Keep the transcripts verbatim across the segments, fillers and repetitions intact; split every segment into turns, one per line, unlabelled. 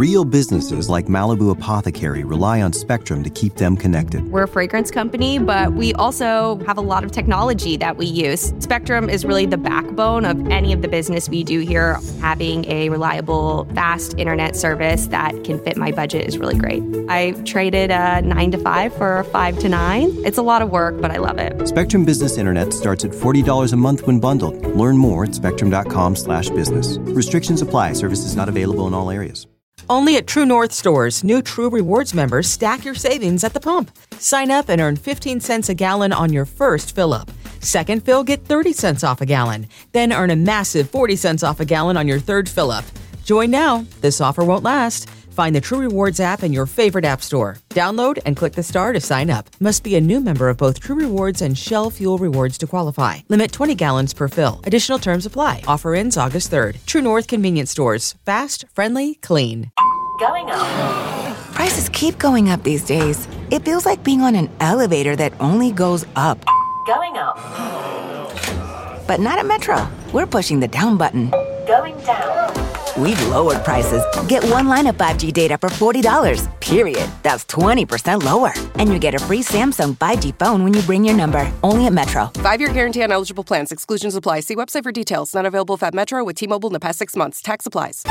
Real businesses like Malibu Apothecary rely on Spectrum to keep them connected.
We're a fragrance company, but we also have a lot of technology that we use. Spectrum is really the backbone of any of the business we do here. Having a reliable, fast internet service that can fit my budget is really great. I traded a nine to five for a five to nine. It's a lot of work, but I love it.
Spectrum Business Internet starts at forty dollars a month when bundled. Learn more at spectrum.com slash business. Restrictions apply. Services not available in all areas.
Only at True North stores, new True Rewards members stack your savings at the pump. Sign up and earn fifteen cents a gallon on your first fill-up. Second fill, get thirty cents off a gallon. Then earn a massive forty cents off a gallon on your third fill-up. Join now. This offer won't last. Find the True Rewards app in your favorite app store. Download and click the star to sign up. Must be a new member of both True Rewards and Shell Fuel Rewards to qualify. Limit twenty gallons per fill. Additional terms apply. Offer ends August third. True North Convenience Stores. Fast, friendly, clean.
Going up. Prices keep going up these days. It feels like being on an elevator that only goes up. Going up. But not at Metro. We're pushing the down button. Going down. We've lowered prices. Get one line of five G data for forty dollars, period. That's twenty percent lower. And you get a free Samsung five G phone when you bring your number. Only at Metro.
Five-year guarantee on eligible plans. Exclusions apply. See website for details. Not available if at Metro with T-Mobile in the past six months. Tax applies.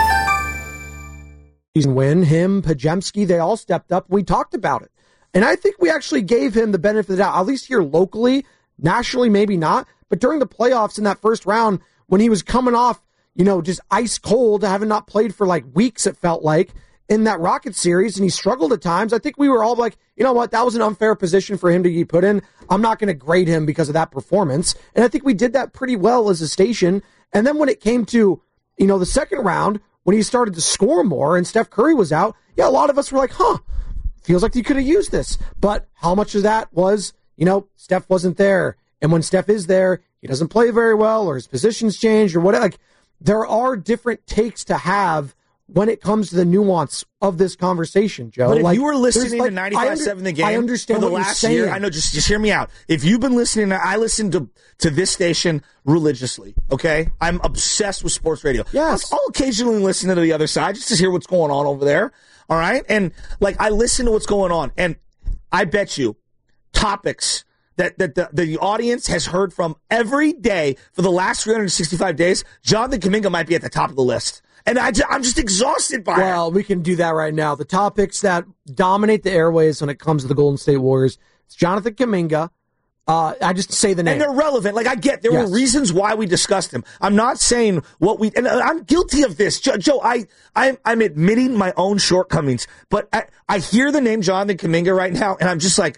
Win, him, Pajemski, they all stepped up. We talked about it. And I think we actually gave him the benefit of the doubt, at least here locally, nationally, maybe not. But during the playoffs in that first round, when he was coming off, you know, just ice cold, having not played for like weeks, it felt like, in that Rocket series, and he struggled at times. I think we were all like, you know what, that was an unfair position for him to be put in. I'm not going to grade him because of that performance. And I think we did that pretty well as a station. And then when it came to, you know, the second round, when he started to score more and Steph Curry was out, yeah, a lot of us were like, huh, feels like he could have used this. But how much of that was, you know, Steph wasn't there. And when Steph is there, he doesn't play very well, or his positions changed, or whatever. Like, there are different takes to have when it comes to the nuance of this conversation, Joe.
But if
like,
you were listening
like,
to ninety-five point seven The Game
I understand
for the
what
last
you're
year,
saying.
I know, just, just hear me out. If you've been listening, I listen to, to this station religiously, okay? I'm obsessed with sports radio.
Yes.
I'll, I'll occasionally listen to the other side just to hear what's going on over there, all right? And, like, I listen to what's going on, and I bet you topics that, that the, the audience has heard from every day for the last three hundred sixty-five days, Jonathan Kuminga might be at the top of the list. And I, I'm just exhausted by
well,
it.
Well, we can do that right now. The topics that dominate the airways when it comes to the Golden State Warriors, it's Jonathan Kuminga. Uh, I just say the name.
And they're relevant. Like, I get there
yes.
were reasons why we discussed him. I'm not saying what we, and I'm guilty of this. Joe, Joe I, I'm, I'm admitting my own shortcomings, but I, I hear the name Jonathan Kuminga right now, and I'm just like,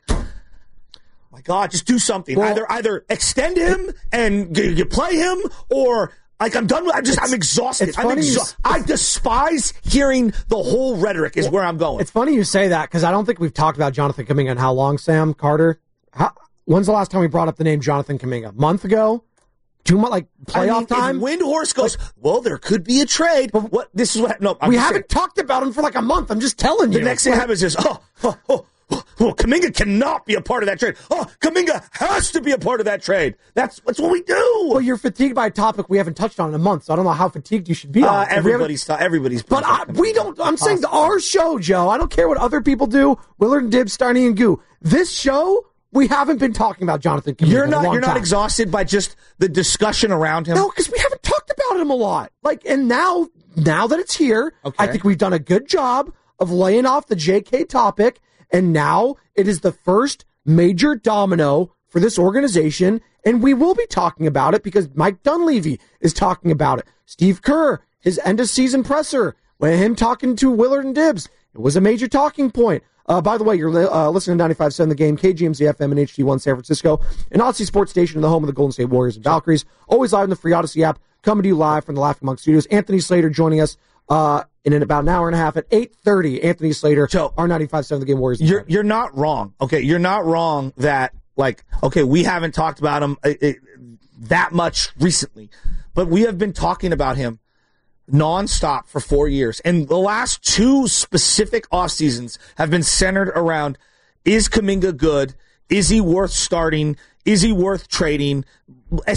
my God, just do something. Well, either either extend him and you, you play him, or like I'm done with. I'm just I'm exhausted. I'm exha- I despise hearing the whole rhetoric. Is well, where I'm going.
It's funny you say that because I don't think we've talked about Jonathan Kuminga in how long, Sam Carter. How, when's the last time we brought up the name Jonathan Kuminga? A month ago? Two months, like playoff
I mean,
time.
If Windhorst goes, like, well, there could be a trade. But what? This is what? No, I'm
we
just
haven't saying. talked about him for like a month. I'm just telling you.
The next thing happens is, oh, oh, oh. Well, Kuminga cannot be a part of that trade. Oh, Kuminga has to be a part of that trade. That's that's what we do.
Well, you're fatigued by a topic we haven't touched on in a month, so I don't know how fatigued you should be.
Uh,
on.
everybody's everybody's.
But I, we don't. I'm saying to our show, Joe. I don't care what other people do. Willard and Dibbs, Steiny and Goo. This show, we haven't been talking about Jonathan Kuminga.
You're not.
You're
not
time.
exhausted by just the discussion around him.
No, because we haven't talked about him a lot. Like, and now, now that it's here, okay. I think we've done a good job of laying off the J K topic. And now it is the first major domino for this organization, and we will be talking about it because Mike Dunleavy is talking about it. Steve Kerr, his end-of-season presser, when him talking to Willard and Dibbs, it was a major talking point. Uh, by the way, you're uh, listening to ninety-five point seven The Game, K G M Z F M and H D one San Francisco, an Odyssey Sports Station in the home of the Golden State Warriors and Valkyries. Always live in the free Odyssey app, coming to you live from the Laughing Monk Studios. Anthony Slater joining us uh, in about an hour and a half at eight thirty. Anthony Slater,
so,
our ninety-five point seven The Game Warriors.
You're, you're not wrong. Okay, you're not wrong that, like, okay, we haven't talked about him uh, uh, that much recently, but we have been talking about him nonstop for four years. And the last two specific off seasons have been centered around, is Kuminga good? Is he worth starting? Is he worth trading? It's a,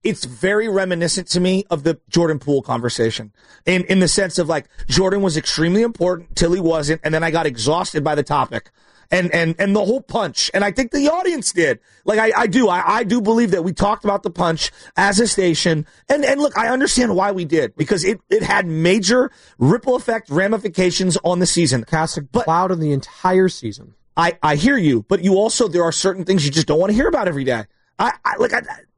it's very reminiscent to me of the Jordan Poole conversation in, in the sense of like Jordan was extremely important till he wasn't. And then I got exhausted by the topic and, and, and the whole punch. And I think the audience did. Like I, I do, I, I do believe that we talked about the punch as a station. And, and look, I understand why we did because it, it had major ripple effect ramifications on the season.
Cast a cloud on the entire season.
I, I hear you, but you also, there are certain things you just don't want to hear about every day. I, I like, I,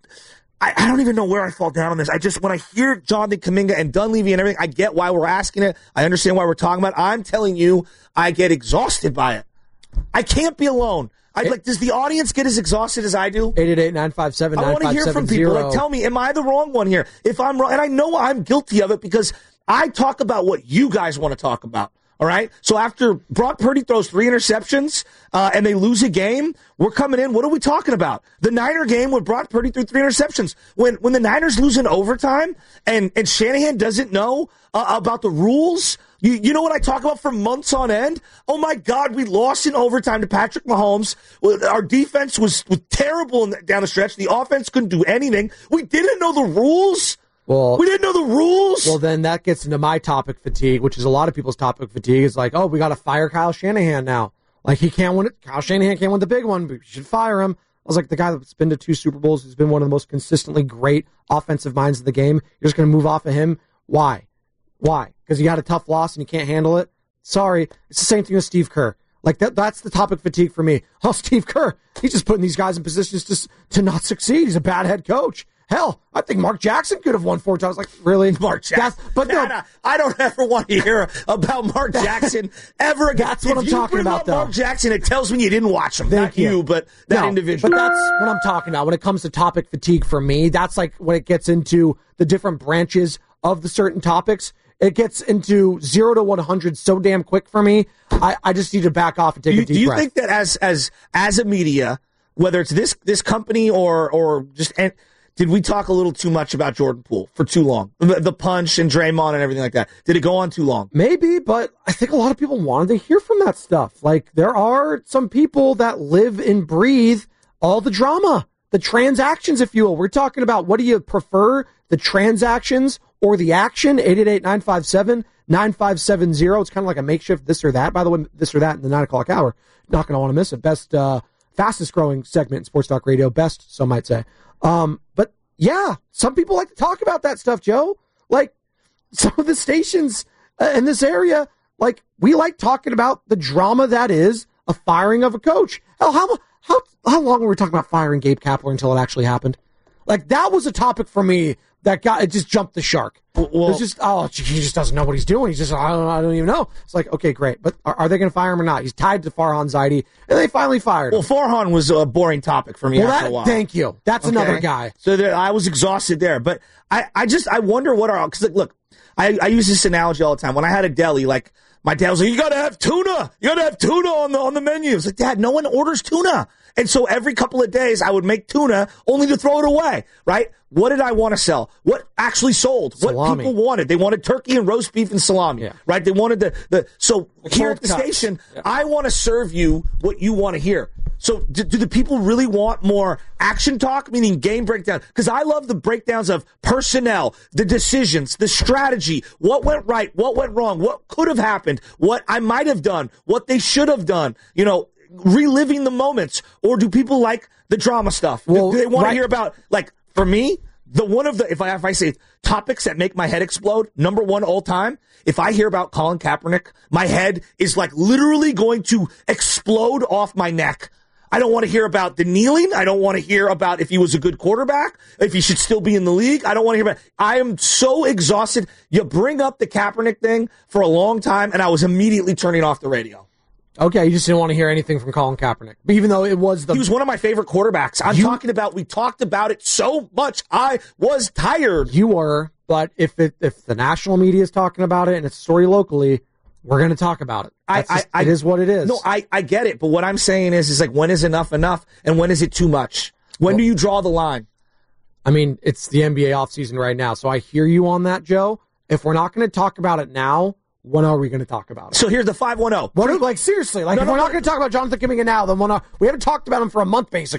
I, I don't even know where I fall down on this. I just, when I hear Jonathan Kuminga and Dunleavy and everything, I get why we're asking it. I understand why we're talking about it. I'm telling you, I get exhausted by it. I can't be alone. I like, does the audience get as exhausted as I do?
eight eight eight, nine five seven, nine five seven zero. I want to hear from people. Like, tell me, am I the wrong one here? If I'm wrong, and I know I'm guilty of it because I talk about what you guys want to talk about. All right. So after Brock Purdy throws three interceptions uh, and they lose a game, we're coming in. What are we talking about? The Niner game when Brock Purdy threw three interceptions. When when the Niners lose in overtime and, and Shanahan doesn't know uh, about the rules. You, you know what I talk about for months on end? Oh, my God, we lost in overtime to Patrick Mahomes. Our defense was, was terrible in the, down the stretch. The offense couldn't do anything. We didn't know the rules. Well, we didn't know the rules. Well, then that gets into my topic fatigue, which is a lot of people's topic fatigue. Is like, oh, we got to fire Kyle Shanahan now. Like, he can't win it. Kyle Shanahan can't win the big one, but we should fire him. I was like, the guy that's been to two Super Bowls, who's been one of the most consistently great offensive minds of the game. You're just going to move off of him? Why? Why? Because you had a tough loss and you can't handle it? Sorry. It's the same thing with Steve Kerr. Like, that, that's the topic fatigue for me. Oh, Steve Kerr, he's just putting these guys in positions to, to not succeed. He's a bad head coach. Hell, I think Mark Jackson could have won four times. Like, really?
Mark Jackson. That's, but no, I don't ever want to hear about Mark Jackson ever again.
That's what
if
I'm talking about,
up
though.
Mark Jackson, it tells me you didn't watch him. Thank Not you. you, but that
no,
individual.
But that's what I'm talking about. When it comes to topic fatigue for me, that's like when it gets into the different branches of the certain topics. It gets into zero to one hundred so damn quick for me. I, I just need to back off and take
do,
a deep
breath. Do you
breath.
think that as as as a media, whether it's this this company or or just and, did we talk a little too much about Jordan Poole for too long? The, the punch and Draymond and everything like that. Did it go on too long?
Maybe, but I think a lot of people wanted to hear from that stuff. Like, there are some people that live and breathe all the drama, the transactions, if you will. We're talking about, what do you prefer, the transactions or the action? eight eight eight, nine five seven, nine five seven zero. It's kind of like a makeshift this or that. By the way, this or that in the nine o'clock hour. Not going to want to miss it. Best, uh, fastest growing segment in Sports Talk Radio. Best, some might say. Um, but yeah, some people like to talk about that stuff, Joe. Like, some of the stations uh, in this area, like, we like talking about the drama that is a firing of a coach. Hell, how how how long were we talking about firing Gabe Kapler until it actually happened? Like, that was a topic for me that got it just jumped the shark. Well, it's just, oh, he just doesn't know what he's doing. He's just, I don't, I don't even know. It's like, okay, great. But are, are they going to fire him or not? He's tied to Farhan Zaidi, and they finally fired him.
Well, Farhan was a boring topic for me
well,
after
that,
a while.
Thank you. That's okay. Another guy.
So there, I was exhausted there. But I, I just, I wonder what are, because look, I, I use this analogy all the time. When I had a deli, like, my dad was like, you got to have tuna. You got to have tuna on the on the menu. It's like, Dad, no one orders tuna. And so every couple of days, I would make tuna only to throw it away, right? What did I want to sell? What actually sold? Salami. What people wanted? They wanted turkey and roast beef and salami, yeah. right? They wanted the, the so the here at the cuts. station, yeah. I want to serve you what you want to hear. So do, do the people really want more action talk, meaning game breakdown? Because I love the breakdowns of personnel, the decisions, the strategy, what went right, what went wrong, what could have happened, what I might have done, what they should have done, you know, reliving the moments. Or do people like the drama stuff? Well, do, do they want right. to hear about, like, for me, the one of the, if I, if I say topics that make my head explode, number one all time, if I hear about Colin Kaepernick, my head is like literally going to explode off my neck. I don't want to hear about the kneeling. I don't want to hear about if he was a good quarterback, if he should still be in the league. I don't want to hear about, I am so exhausted. You bring up the Kaepernick thing for a long time, and I was immediately turning off the radio.
Okay, you just didn't want to hear anything from Colin Kaepernick. But even though it was the...
He was one of my favorite quarterbacks. I'm you, talking about, we talked about it so much, I was tired.
You were, but if it, if the national media is talking about it and it's a story locally, we're going to talk about it. I, just, I, I, it is what it is.
No, I, I get it, but what I'm saying is, is like, when is enough enough, and when is it too much? When well, do you draw the line?
I mean, it's the N B A offseason right now, so I hear you on that, Joe. If we're not going to talk about it now, when are we going to talk about it?
So here's the five one zero.
What are, like, seriously, like, no, if no, we're no, not going to talk about Jonathan Kuminga now, then when are, we haven't talked about him for a month, basically.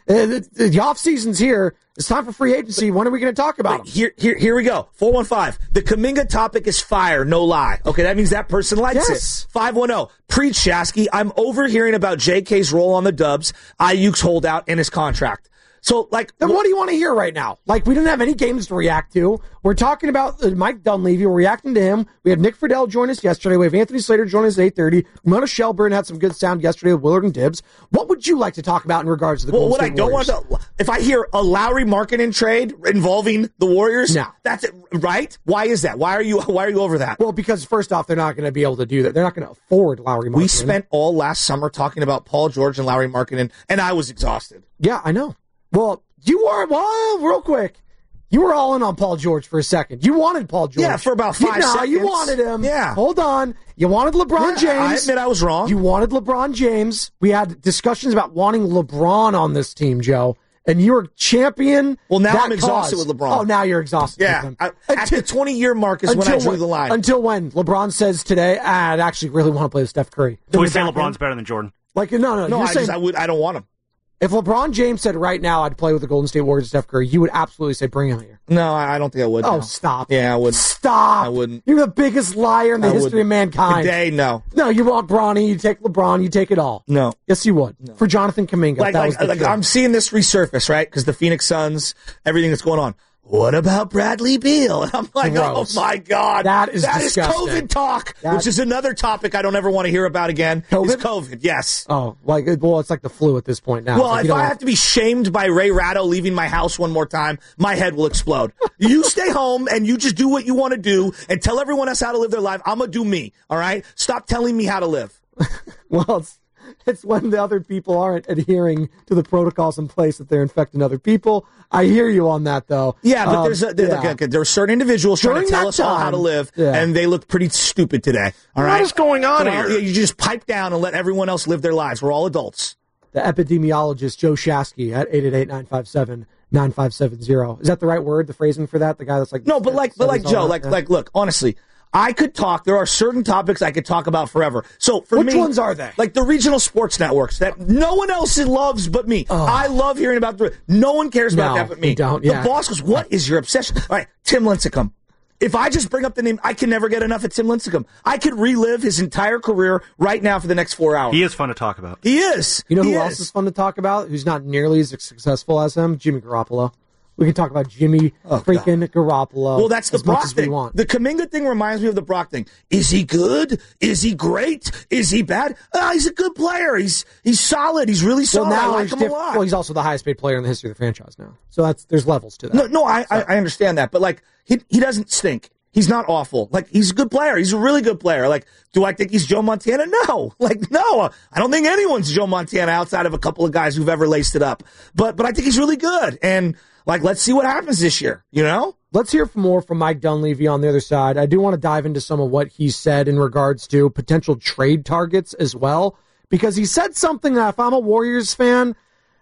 Uh, the, the off season's here. It's time for free agency. When are we going to talk about them?
Here, here, here we go. four one five. The Kuminga topic is fire, no lie. Okay, that means that person likes
Yes.
it. five one zero. Preach, Shasky. I'm overhearing about J K's role on the Dubs, Ayuk's holdout, and his contract. So, like,
Then what do you want to hear right now? Like, we didn't have any games to react to. We're talking about uh, Mike Dunleavy. We're reacting to him. We had Nick Friedel join us yesterday. We have Anthony Slater join us at eight thirty. Ramona Shelburne had some good sound yesterday with Willard and Dibbs. What would you like to talk about in regards to the
well,
Golden
what I
State
don't
Warriors?
want to, if I hear a Lowry Markkanen trade involving the Warriors,
No.
that's it, right? Why is that? Why are you, why are you over that?
Well, because first off, they're not going to be able to do that. They're not going to afford Lowry Markkanen.
We spent all last summer talking about Paul George and Lowry Markkanen, and I was exhausted.
Yeah, I know. Well, you were, well, real quick, you were all in on Paul George for a second. You wanted Paul George.
Yeah, for about five
you, no,
seconds.
you wanted him.
Yeah.
Hold on. You wanted LeBron
Yeah, I
James.
admit I was wrong.
You wanted LeBron James. We had discussions about wanting LeBron on this team, Joe. And you were champion.
Well, now
that
I'm exhausted
cause.
with LeBron.
Oh, now you're exhausted
Yeah.
with him.
I, at the twenty-year mark is when I drew the line.
Until when? LeBron says today, ah, I'd actually really want to play with Steph Curry.
So we
Then
say
the back
LeBron's
end-
better than Jordan.
Like, no, no,
no,
you're
I,
saying,
just, I, would, I don't want him.
if LeBron James said right now I'd play with the Golden State Warriors and Steph Curry, you would absolutely say bring him here.
No, I, I don't think I would.
Oh,
no.
stop.
Yeah, I wouldn't.
Stop.
I wouldn't.
You're the biggest liar in the
I
history
wouldn't.
of mankind.
Today, no.
No, you want Bronny, you take LeBron, you take it all.
No.
Yes, you would. For Jonathan Kuminga.
Like,
that
like,
was the
like
truth.
I'm seeing this resurface, right? Because the Phoenix Suns, everything that's going on. What about Bradley Beal? And I'm like,
Gross.
oh my God.
That is
that is
disgusting.
COVID talk,
That-
which is another topic I don't ever want to hear about again.
COVID?
Is COVID, yes.
Oh, like, well, it's like the flu at this point now.
Well,
It's like
if
you don't
I
want-
have to be shamed by Ray Ratto leaving my house one more time, my head will explode. You stay home and you just do what you want to do and tell everyone else how to live their life. I'm going to do me, all right? Stop telling me how to live.
Well, it's, it's when the other people aren't adhering to the protocols in place that they're infecting other people. I hear you on that, though.
Yeah, but
Um,
there's a, there,
yeah.
okay, there are certain individuals trying
During
to tell
that
us all how to
time,
live,
yeah.
and they look pretty stupid today. All right,
What is going on
So,
here?
yeah, You just pipe down and let everyone else live their lives. We're all adults.
The epidemiologist Joe Shasky at eight eight eight, nine five seven, nine five seven zero. Is that the right word, the phrasing for that? The guy that's like...
No, but like, but like
studies all
Joe,
that?
like,
Yeah.
like, look, honestly, I could talk. There are certain topics I could talk about forever. So for
Which
me,
ones are they?
Like the regional sports networks that no one else loves but me. I love hearing about the. No one cares about
No,
that but me.
we don't, yeah.
The boss goes, "What is your obsession?" All right, Tim Lincecum. If I just bring up the name, I can never get enough of Tim Lincecum. I could relive his entire career right now for the next four hours.
He is fun to talk about.
He is.
You know
He
who else is fun to talk about, who's not nearly as successful as him? Jimmy Garoppolo. We can talk about Jimmy freaking Garoppolo.
Well, that's the
as much
Brock
as we
thing.
want.
The Kuminga thing reminds me of the Brock thing. Is he good? Is he great? Is he bad? Ah, he's a good player. He's he's solid. He's really
Well,
solid.
now
I like
he's
him a
diff-
lot.
well, he's also the highest paid player in the history of the franchise now. So that's there's levels to that.
no, no, I, I I understand that, but like he he doesn't stink. He's not awful. Like he's a good player. He's a really good player. Like, do I think he's Joe Montana? No. Like, no. I don't think anyone's Joe Montana outside of a couple of guys who've ever laced it up. But but I think he's really good. And like, let's see what happens this year. You know.
Let's hear from more from Mike Dunleavy on the other side. I do want to dive into some of what he said in regards to potential trade targets as well, because he said something that if I'm a Warriors fan,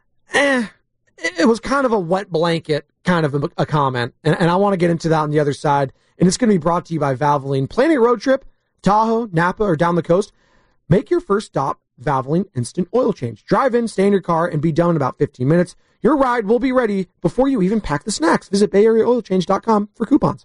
eh, it was kind of a wet blanket kind of a, a comment. And, and I want to get into that on the other side. And it's going to be brought to you by Valvoline. Planning a road trip, Tahoe, Napa, or down the coast, make your first stop Valvoline Instant Oil Change. Drive in, stay in your car, and be done in about fifteen minutes. Your ride will be ready before you even pack the snacks. Visit Bay Area Oil Change dot com for coupons.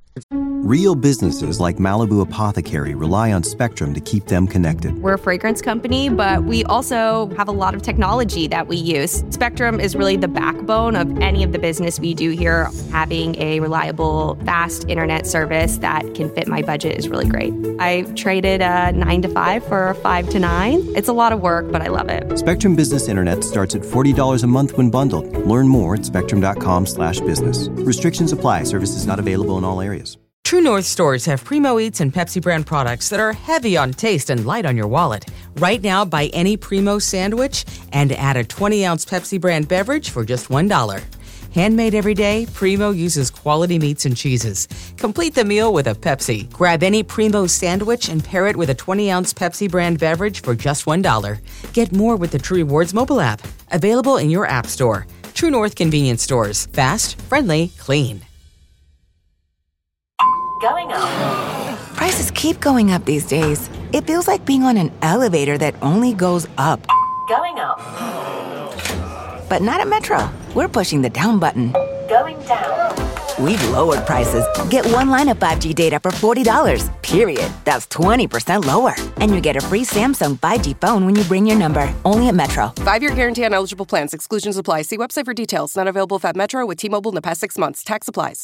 Real businesses like Malibu Apothecary rely on Spectrum to keep them connected.
We're a fragrance company, but we also have a lot of technology that we use. Spectrum is really the backbone of any of the business we do here. Having a reliable, fast internet service that can fit my budget is really great. I traded a nine to five for a five to nine. It's a lot of work, but I love it.
Spectrum Business Internet starts at forty dollars a month when bundled. Learn more at spectrum.com slash business. Restrictions apply. Services not available in all areas.
True North stores have Primo Eats and Pepsi brand products that are heavy on taste and light on your wallet. Right now, buy any Primo sandwich and add a twenty ounce Pepsi brand beverage for just one dollar. Handmade every day, Primo uses quality meats and cheeses. Complete the meal with a Pepsi. Grab any Primo sandwich and pair it with a twenty ounce Pepsi brand beverage for just one dollar. Get more with the True Rewards mobile app. Available in your app store. True North convenience stores. Fast, friendly, clean.
Going up. Prices keep going up these days. It feels like being on an elevator that only goes up. Going up. But not at Metro. We're pushing the down button. Going down. We've lowered prices. Get one line of five G data for forty dollars, period. That's twenty percent lower. And you get a free Samsung five G phone when you bring your number. Only at Metro.
Five-year guarantee on eligible plans. Exclusions apply. See website for details. Not available if at Metro with T-Mobile in the past six months. Tax applies.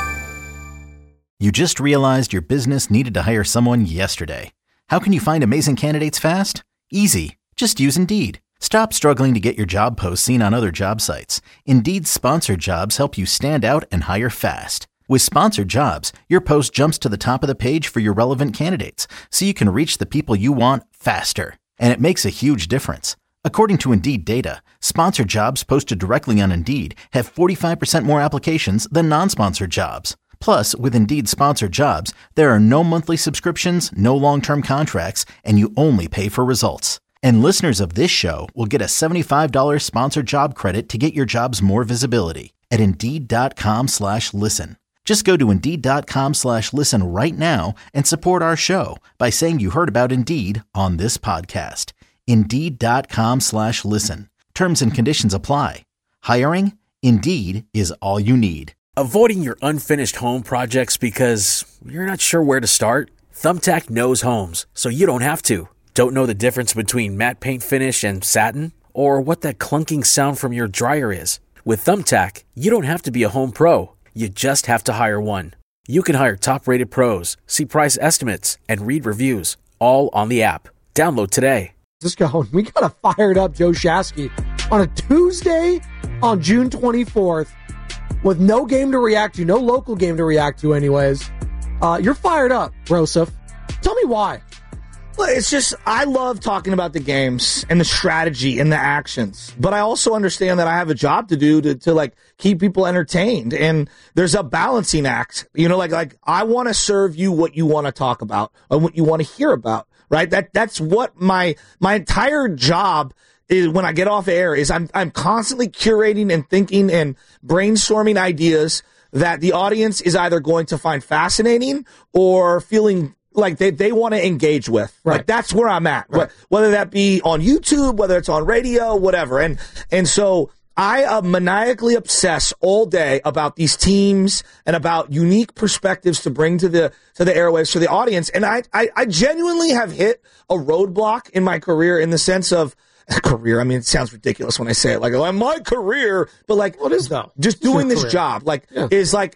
You just realized your business needed to hire someone yesterday. How can you find amazing candidates fast? Easy. Just use Indeed. Stop struggling to get your job posts seen on other job sites. Indeed's sponsored jobs help you stand out and hire fast. With sponsored jobs, your post jumps to the top of the page for your relevant candidates, so you can reach the people you want faster. And it makes a huge difference. According to Indeed data, sponsored jobs posted directly on Indeed have forty-five percent more applications than non-sponsored jobs. Plus, with Indeed sponsored jobs, there are no monthly subscriptions, no long-term contracts, and you only pay for results. And listeners of this show will get a seventy-five dollars sponsored job credit to get your jobs more visibility at Indeed.com slash listen. Just go to Indeed.com slash listen right now and support our show by saying you heard about Indeed on this podcast. Indeed.com slash listen. Terms and conditions apply. Hiring? Indeed is all you need.
Avoiding your unfinished home projects because you're not sure where to start? Thumbtack knows homes, so you don't have to. Don't know the difference between matte paint finish and satin? Or what that clunking sound from your dryer is? With Thumbtack, you don't have to be a home pro. You just have to hire one. You can hire top-rated pros, see price estimates, and read reviews, all on the app. Download today.
Just going. We got a fired up Joe Shasky on a Tuesday on June twenty-fourth with no game to react to, no local game to react to anyways. Uh, you're fired up, Rosef. Tell me why.
Well, it's just, I love talking about the games and the strategy and the actions, but I also understand that I have a job to do to, to like keep people entertained, and there's a balancing act. You know, like, like I want to serve you what you want to talk about or what you want to hear about, right? That, that's what my, my entire job is when I get off air is I'm, I'm constantly curating and thinking and brainstorming ideas that the audience is either going to find fascinating or feeling like they, they want to engage with. Right. Like that's where I'm at. Right. Whether that be on YouTube, whether it's on radio, whatever. And, and so I uh, maniacally obsess all day about these teams and about unique perspectives to bring to the, to the airwaves, to the audience. And I, I, I genuinely have hit a roadblock in my career in the sense of, career. I mean, it sounds ridiculous when I say it. Like, oh, my career, but like,
what is though?
Just doing this
career.
job, like, yeah. is like,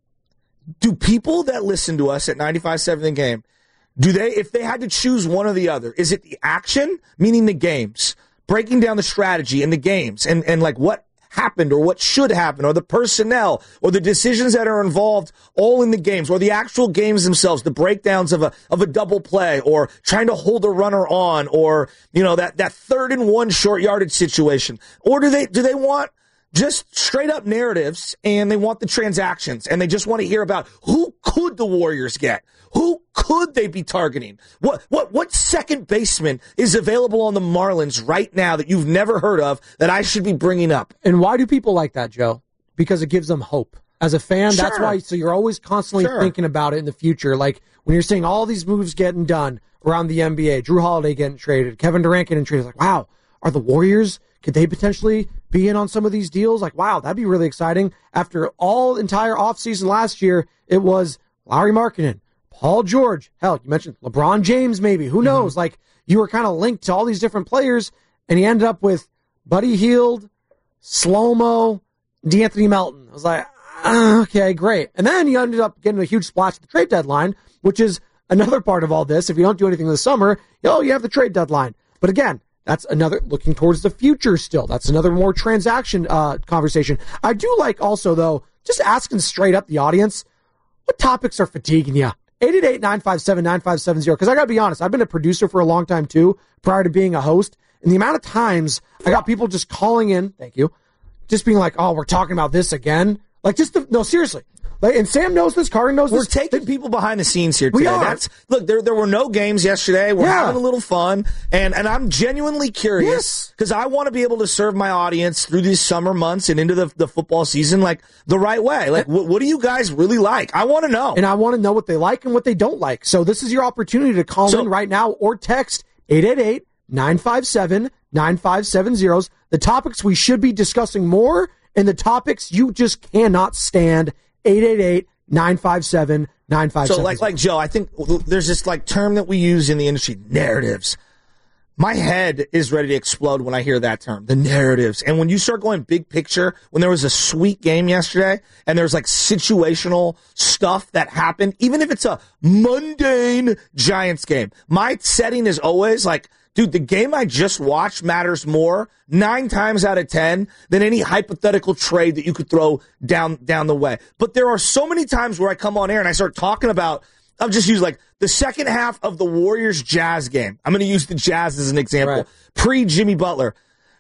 do people that listen to us at ninety-five point seven The Game, do they, if they had to choose one or the other, is it the action, meaning the games, breaking down the strategy in the games, and and like what happened or what should happen, or the personnel, or the decisions that are involved all in the games, or the actual games themselves, the breakdowns of a of a double play, or trying to hold a runner on, or you know that that third and one short yardage situation, or do they do they want just straight up narratives and they want the transactions and they just want to hear about who could the Warriors get? Who could they be targeting? What what what second baseman is available on the Marlins right now that you've never heard of that I should be bringing up?
And why do people like that, Joe? Because it gives them hope. As a fan, sure. That's why. So you're always constantly sure. thinking about it in the future. Like when you're seeing all these moves getting done around the N B A, Drew Holiday getting traded, Kevin Durant getting traded. Like, wow, are the Warriors, could they potentially be in on some of these deals? Like, wow, that'd be really exciting. After all entire offseason last year, it was Lauri Markkanen, Paul George, hell, you mentioned LeBron James maybe. Who knows? Mm-hmm. Like, you were kind of linked to all these different players, and he ended up with Buddy Hield, Slow-Mo, D'Anthony Melton. I was like, ah, okay, great. And then you ended up getting a huge splash at the trade deadline, which is another part of all this. If you don't do anything this summer, oh, you have the trade deadline. But again, that's another looking towards the future still. That's another more transaction uh, conversation. I do like also, though, just asking straight up the audience, what topics are fatiguing you? eight eight eight, nine five seven, nine five seven zero. Because I got to be honest, I've been a producer for a long time, too, prior to being a host. And the amount of times I got people just calling in, thank you, just being like, oh, we're talking about this again. Like, just, the, no, seriously. Like, and Sam knows this, Carter knows
We're
this.
We're taking
they,
people behind the scenes here today.
We are.
That's, look, there there were no games yesterday. We're yeah. having a little fun. And, and I'm genuinely curious because yes. I want to be able to serve my audience through these summer months and into the, the football season like the right way. Like, what, what do you guys really like? I want to know.
And I want to know what they like and what they don't like. So this is your opportunity to call
so,
in right now or text eight eight eight, nine five seven, nine five seven zero. The topics we should be discussing more and the topics you just cannot stand. eight eight eight, nine five seven, nine five seven zero.
So like like Joe, I think there's this like term that we use in the industry, narratives. My head is ready to explode when I hear that term, the narratives. And when you start going big picture, when there was a sweet game yesterday and there's like situational stuff that happened, even if it's a mundane Giants game, my setting is always like, dude, the game I just watched matters more nine times out of ten than any hypothetical trade that you could throw down, down the way. But there are so many times where I come on air and I start talking about, I'll just use like the second half of the Warriors Jazz game. I'm going to use the Jazz as an example. Right. Pre-Jimmy Butler.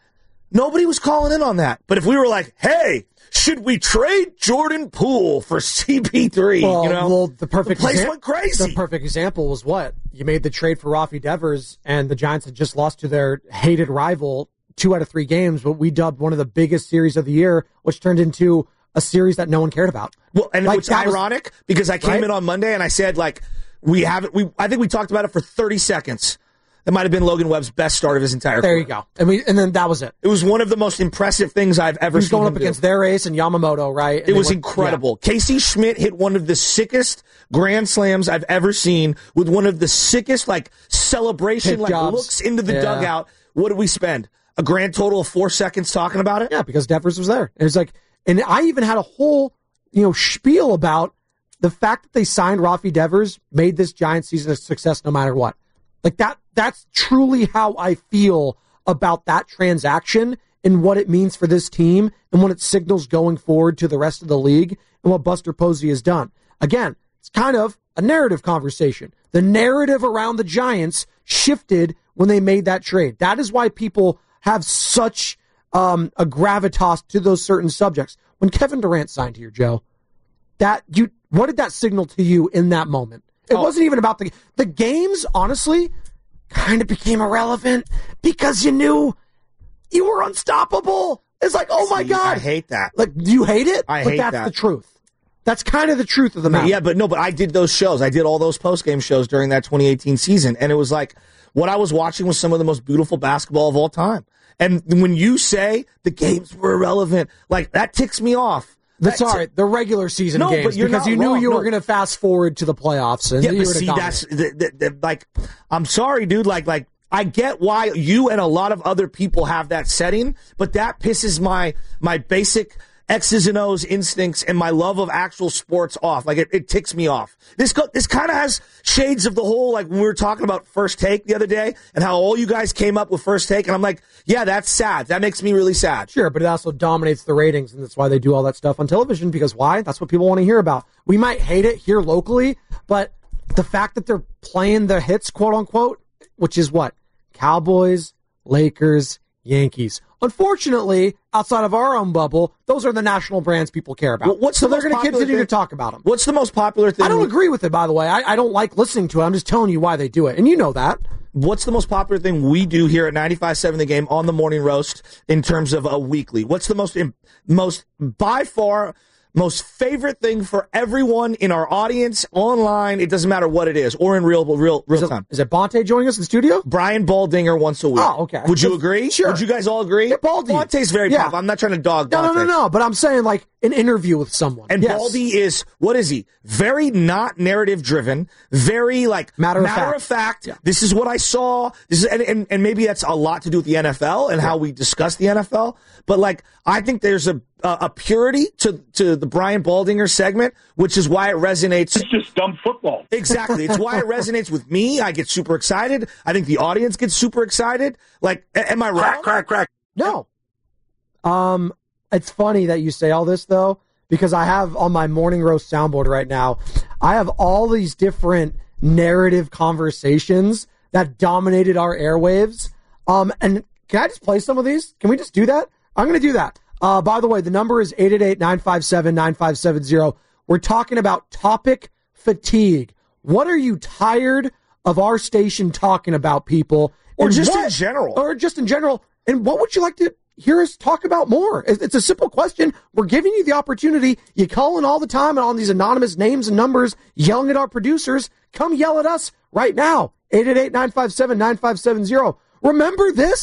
Nobody was calling in on that. But if we were like, hey, should we trade Jordan Poole for C P three?
Well,
you know,
well, the perfect
the place
exam-
went crazy.
The perfect example was what? You made the trade for Rafi Devers, and the Giants had just lost to their hated rival two out of three games, but we dubbed one of the biggest series of the year, which turned into a series that no one cared about.
Well, and
like,
it's ironic was, because I came
right?
in on Monday and I said, like, we haven't, we, I think we talked about it for thirty seconds. That might have been Logan Webb's best start of his entire
there
career.
You go. And we, and then that was it.
It was one of the most impressive things I've ever
He was
seen.
going
him
up
do.
against their ace and Yamamoto, right? And
it was
went,
incredible.
Yeah.
Casey Schmidt hit one of the sickest grand slams I've ever seen with one of the sickest, like, celebration,
Hit
like,
jobs.
looks into the
yeah.
dugout. What did we spend? A grand total of four seconds talking about it?
Yeah, because Devers was there. It was like, and I even had a whole, you know, spiel about the fact that they signed Rafi Devers made this Giants season a success no matter what. Like that, that's truly how I feel about that transaction and what it means for this team and what it signals going forward to the rest of the league and what Buster Posey has done. Again, it's kind of a narrative conversation. The narrative around the Giants shifted when they made that trade. That is why people have such um, a gravitas to those certain subjects. When Kevin Durant signed here, Joe, that you, what did that signal to you in that moment? It oh. wasn't even about the the games, honestly, kind of became irrelevant because you knew you were unstoppable. It's like, oh my
See,
God.
I hate that.
Like, you hate it?
I
but
hate
that's
that.
the truth. That's kind of the truth of the matter.
Yeah, but no, but I did those shows. I did all those post-game shows during that twenty eighteen season, and it was like what I was watching was some of the most beautiful basketball of all time. And when you say the games were irrelevant, like, that ticks me off.
That's all right. The regular season
no,
games,
but you're
because
not
you knew
wrong.
you
no.
were going to fast forward to the playoffs. And
yeah,
you
but
were
see,
dominate.
that's the, the, the, like, I'm sorry, dude. Like, like I get why you and a lot of other people have that setting, but that pisses my my basic X's and O's instincts and my love of actual sports off. Like, it, it ticks me off. This co- this kind of has shades of the whole, like, when we were talking about First Take the other day and how all you guys came up with First Take, and I'm like, yeah, that's sad. That makes me really sad.
Sure, but it also dominates the ratings, and that's why they do all that stuff on television, because why? That's what people want to hear about. We might hate it here locally, but the fact that they're playing the hits, quote unquote, which is what? Cowboys, Lakers, Yankees. Unfortunately, outside of our own bubble, those are the national brands people care about.
Well, what's
so
the
they're going to continue
thing?
to talk about them.
What's the most popular thing?
I don't agree with it, by the way. I, I don't like listening to it. I'm just telling you why they do it, and you know that.
What's the most popular thing we do here at ninety-five point seven The Game on the Morning Roast in terms of a weekly? What's the most, most by far, most favorite thing for everyone in our audience, online, it doesn't matter what it is, or in real real real
is it,
time?
Is it Bonte joining us in the studio?
Brian Baldinger once a week.
Oh, okay.
Would you agree?
Sure.
Would you guys all agree?
Yeah, Baldy.
Bonte's very
yeah.
popular. I'm not trying to dog
No,
Bonte.
no, no, no, but I'm saying, like, an interview with someone.
And
yes.
Baldy is, what is he? Very not narrative driven, very like
matter of
matter
fact.
Of fact.
Yeah.
This is what I saw. This is, and, and, and maybe that's a lot to do with the N F L and yeah. how we discuss the N F L. But like, I think there's a, a, a purity to, to the Brian Baldinger segment, which is why it resonates.
It's just dumb football.
Exactly. It's why it resonates with me. I get super excited. I think the audience gets super excited. Like, am I wrong?
Crack, crack, crack.
No. Um, it's funny that you say all this, though, because I have on my Morning Roast soundboard right now, I have all these different narrative conversations that dominated our airwaves. Um, and can I just play some of these? Can we just do that? I'm going to do that. Uh, by the way, the number is eight eight eight, nine five seven, nine five seven zero. We're talking about topic fatigue. What are you tired of our station talking about, people?
Or
And
just
what-
in general.
Or just in general. And what would you like to hear us talk about more? It's a simple question. We're giving you the opportunity. You call in all the time and on these anonymous names and numbers, yelling at our producers. Come yell at us right now. eight eight eight, nine five seven, nine five seven zero. Remember this?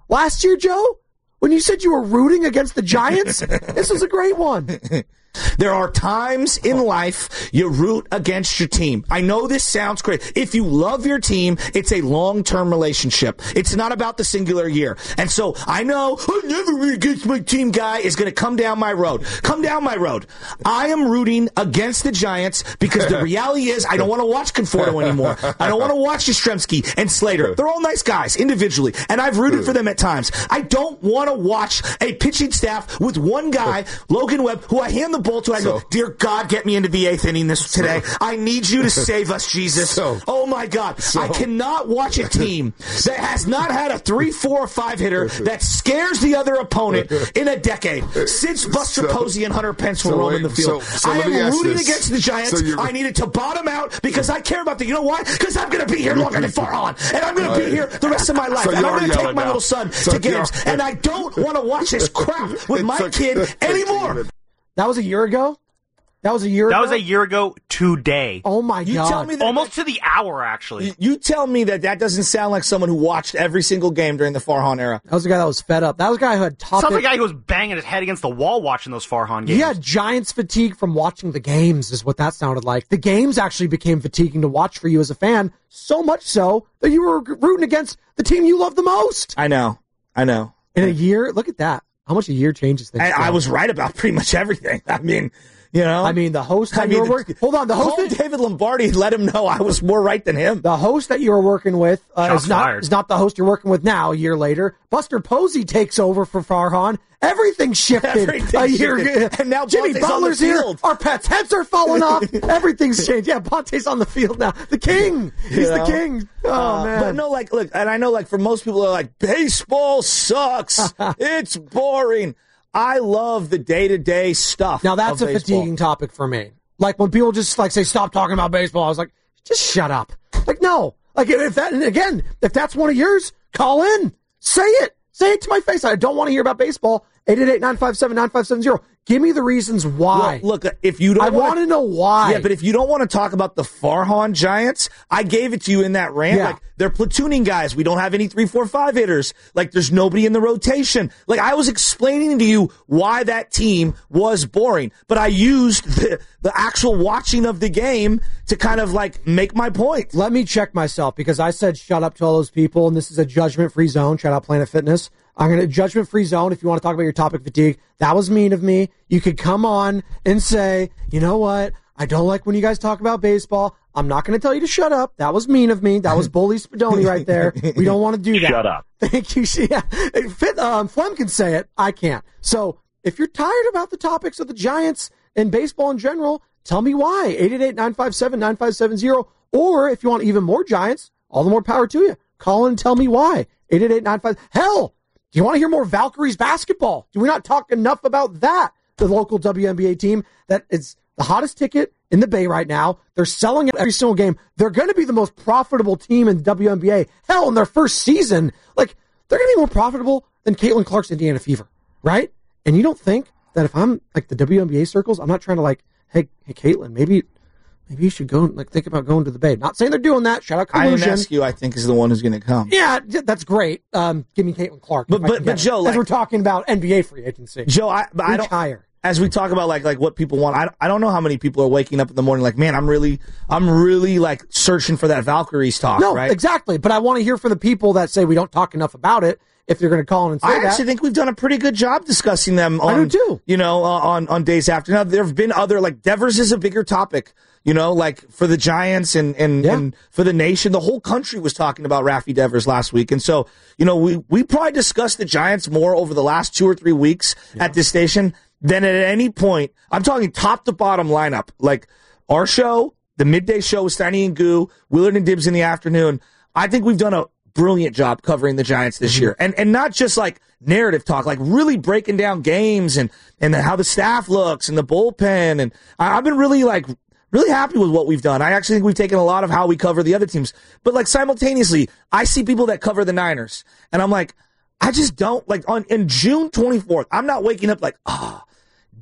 Last year, Joe, when you said you were rooting against the Giants, this was a great one.
There are times in life you root against your team. I know this sounds crazy. If you love your team, it's a long-term relationship. It's not about the singular year. And so I know I never root against my team guy is going to come down my road. Come down my road. I am rooting against the Giants because the reality is I don't want to watch Conforto anymore. I don't want to watch Yastrzemski and Slater. They're all nice guys individually, and I've rooted for them at times. I don't want to watch a pitching staff with one guy, Logan Webb, who I hand the ball to. I go, dear God, get me into the eighth inning this today. So, I need you to save us, Jesus. So, oh, my God. So, I cannot watch a team that has not had a three, four, or five hitter that scares the other opponent in a decade since Buster so, Posey and Hunter Pence were so roaming the field. So, so I am rooting this. against the Giants. So I needed to bottom out because I care about the, you know why? Because I'm going to be here longer than Farhan. And I'm going to be here the rest of my life. So and I'm going to take my now. little son so to games. And I don't want to watch this crap with my kid anymore.
That was a year ago? That was a year
that
ago?
That was a year ago today.
Oh, my
you
God.
Tell me that
Almost
that,
to the hour, actually.
You, you tell me that that doesn't sound like someone who watched every single game during the Farhan era.
That was a guy that was fed up. That was a guy who had topic.
Sounds like a guy who was banging his head against the wall watching those Farhan games.
He had Giants fatigue from watching the games is what that sounded like. The games actually became fatiguing to watch for you as a fan, so much so that you were rooting against the team you love the most.
I know. I know.
In a year, look at that. How much a year changes things.
I, I was right about pretty much everything. I mean, you know.
I mean, the host that
I
you
mean,
were working. Hold on, the host
that, David Lombardi let him know I was more right than him.
The host that you were working with uh, is not fired. is not the host you're working with now. A year later, Buster Posey takes over for Farhan. Everything shifted
Everything
a year ago.
And now
Jimmy
Bonte's
Butler's
on the
here.
field.
Our pets' heads are falling off. Everything's changed. Yeah, Bonte's on the field now. The king. He's you know? the king. Oh, uh, man.
But no, like, look, and I know, like, for most people, they're like, baseball sucks. It's boring. I love the day-to-day stuff.
Now, that's a
baseball.
fatiguing topic for me. Like, when people just, like, say, stop talking about baseball, I was like, just shut up. Like, no. Like, if that, and again, if that's one of yours, call in. Say it. Say it to my face. I don't want to hear about baseball. eight eight eight, nine five seven, nine five seven zero. Give me the reasons why.
Well, look, if you don't
I want to know why.
Yeah, but if you don't want to talk about the Farhan Giants, I gave it to you in that rant.
Yeah.
Like, they're platooning guys. We don't have any three, four, five hitters. Like, there's nobody in the rotation. Like, I was explaining to you why that team was boring, but I used the, the actual watching of the game to kind of, like, make my point.
Let me check myself, because I said shut up to all those people, and this is a judgment-free zone. Shout out Planet Fitness. I'm going to judgment-free zone if you want to talk about your topic fatigue. That was mean of me. You could come on and say, you know what? I don't like when you guys talk about baseball. I'm not going to tell you to shut up. That was mean of me. That was bully Spadoni right there. We don't want to do that.
Shut up.
Thank you. Yeah. Fit, um, Flem can say it. I can't. So if you're tired about the topics of the Giants and baseball in general, tell me why. eight eight eight, nine five seven, nine five seven zero. Or if you want even more Giants, all the more power to you. Call in and tell me why. eight eight eight, nine five. Hell, do you want to hear more Valkyries basketball? Do we not talk enough about that? The local W N B A team that is the hottest ticket in the Bay right now. They're selling it every single game. They're going to be the most profitable team in the W N B A. Hell, in their first season, like, they're going to be more profitable than Caitlin Clark's Indiana Fever, right? And you don't think that if I'm, like, the W N B A circles, I'm not trying to, like, hey, hey, Caitlin, maybe... Maybe you should go and like think about going to the Bay. Not saying they're doing that. Shout out Collusion.
I didn't ask you, I think, is the one who's going to come.
Yeah, that's great. Um, give me Caitlin Clark.
But but, but Joe,
like, as
like,
we're talking about N B A free agency.
Joe, I, but I don't.
Higher.
As we talk about like like what people want, I, I don't know how many people are waking up in the morning like, man, I'm really I'm really like searching for that Valkyries talk.
No,
right?
exactly. But I want to hear from the people that say we don't talk enough about it. If you're going to call in and say
I
that.
actually think we've done a pretty good job discussing them on,
I do too.
you know, uh, on, on days after. Now, there have been other, like, Devers is a bigger topic, you know, like, for the Giants and, and,
yeah.
and for the nation. The whole country was talking about Rafi Devers last week. And so, you know, we, we probably discussed the Giants more over the last two or three weeks yeah. at this station than at any point. I'm talking top to bottom lineup. Like, our show, the midday show with Steiny and Goo, Willard and Dibbs in the afternoon. I think we've done a brilliant job covering the Giants this mm-hmm. year. And and not just like narrative talk, like really breaking down games and, and the, how the staff looks and the bullpen. And I, I've been really like, really happy with what we've done. I actually think we've taken a lot of how we cover the other teams. But like simultaneously, I see people that cover the Niners and I'm like, I just don't like on in June twenty-fourth, I'm not waking up like, ah, oh,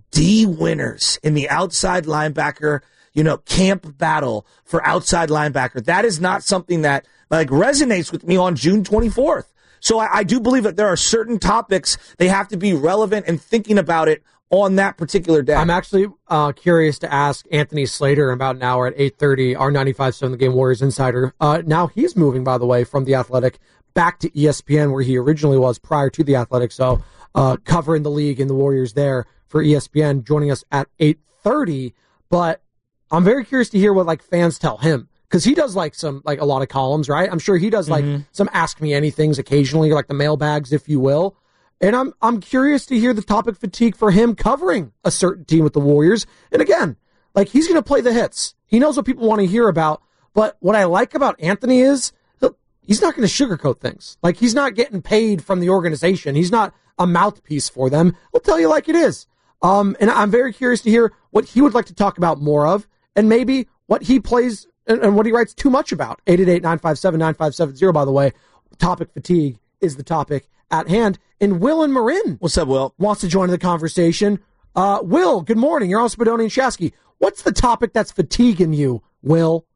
D Winners in the outside linebacker, you know, camp battle for outside linebacker. That is not something that like resonates with me on June twenty-fourth. So I, I do believe that there are certain topics they have to be relevant and thinking about it on that particular day.
I'm actually uh, curious to ask Anthony Slater in about an hour at eight thirty, our ninety-five point seven The Game Warriors insider. Uh, now he's moving, by the way, from The Athletic back to E S P N, where he originally was prior to The Athletic. So uh, covering the league and the Warriors there for E S P N, joining us at eight thirty. But I'm very curious to hear what like fans tell him, because he does like some like a lot of columns, right? I'm sure he does like mm-hmm. some Ask Me Anythings occasionally, like the mailbags, if you will. And I'm I'm curious to hear the topic fatigue for him covering a certain team with the Warriors. And again, like he's going to play the hits. He knows what people want to hear about. But what I like about Anthony is he's not going to sugarcoat things. Like he's not getting paid from the organization. He's not a mouthpiece for them. He'll tell you like it is. Um, and I'm very curious to hear what he would like to talk about more of, and maybe what he plays and, and what he writes too much about. eight eight eight, nine five seven, nine five seven zero, by the way. Topic fatigue is the topic at hand. And Will and Marin.
What's up, Will?
Wants to join the conversation. Uh, Will, good morning. You're on Spadoni and Shasky. What's the topic that's fatiguing you, Will?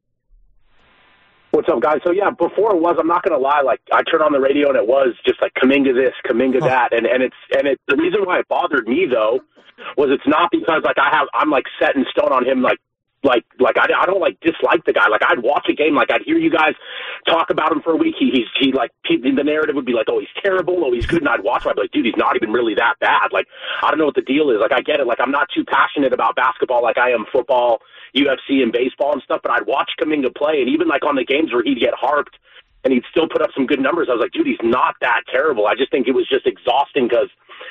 What's up, guys? So, yeah, before it was, I'm not going to lie, like, I turned on the radio and it was just like Kuminga this, Kuminga that. And, and it's, and it's the reason why it bothered me, though, was it's not because, like, I have, I'm, like, set in stone on him, like, Like, like I, I don't like dislike the guy. Like I'd watch a game, like I'd hear you guys talk about him for a week. He, he's, he like, the narrative would be like, oh, he's terrible. Oh, he's good. And I'd watch him. I'd be like, dude, he's not even really that bad. Like, I don't know what the deal is. Like, I get it. Like, I'm not too passionate about basketball like I am football, U F C, and baseball and stuff. But I'd watch Kuminga play, and even like on the games where he'd get harped and he'd still put up some good numbers, I was like, dude, he's not that terrible. I just think it was just exhausting because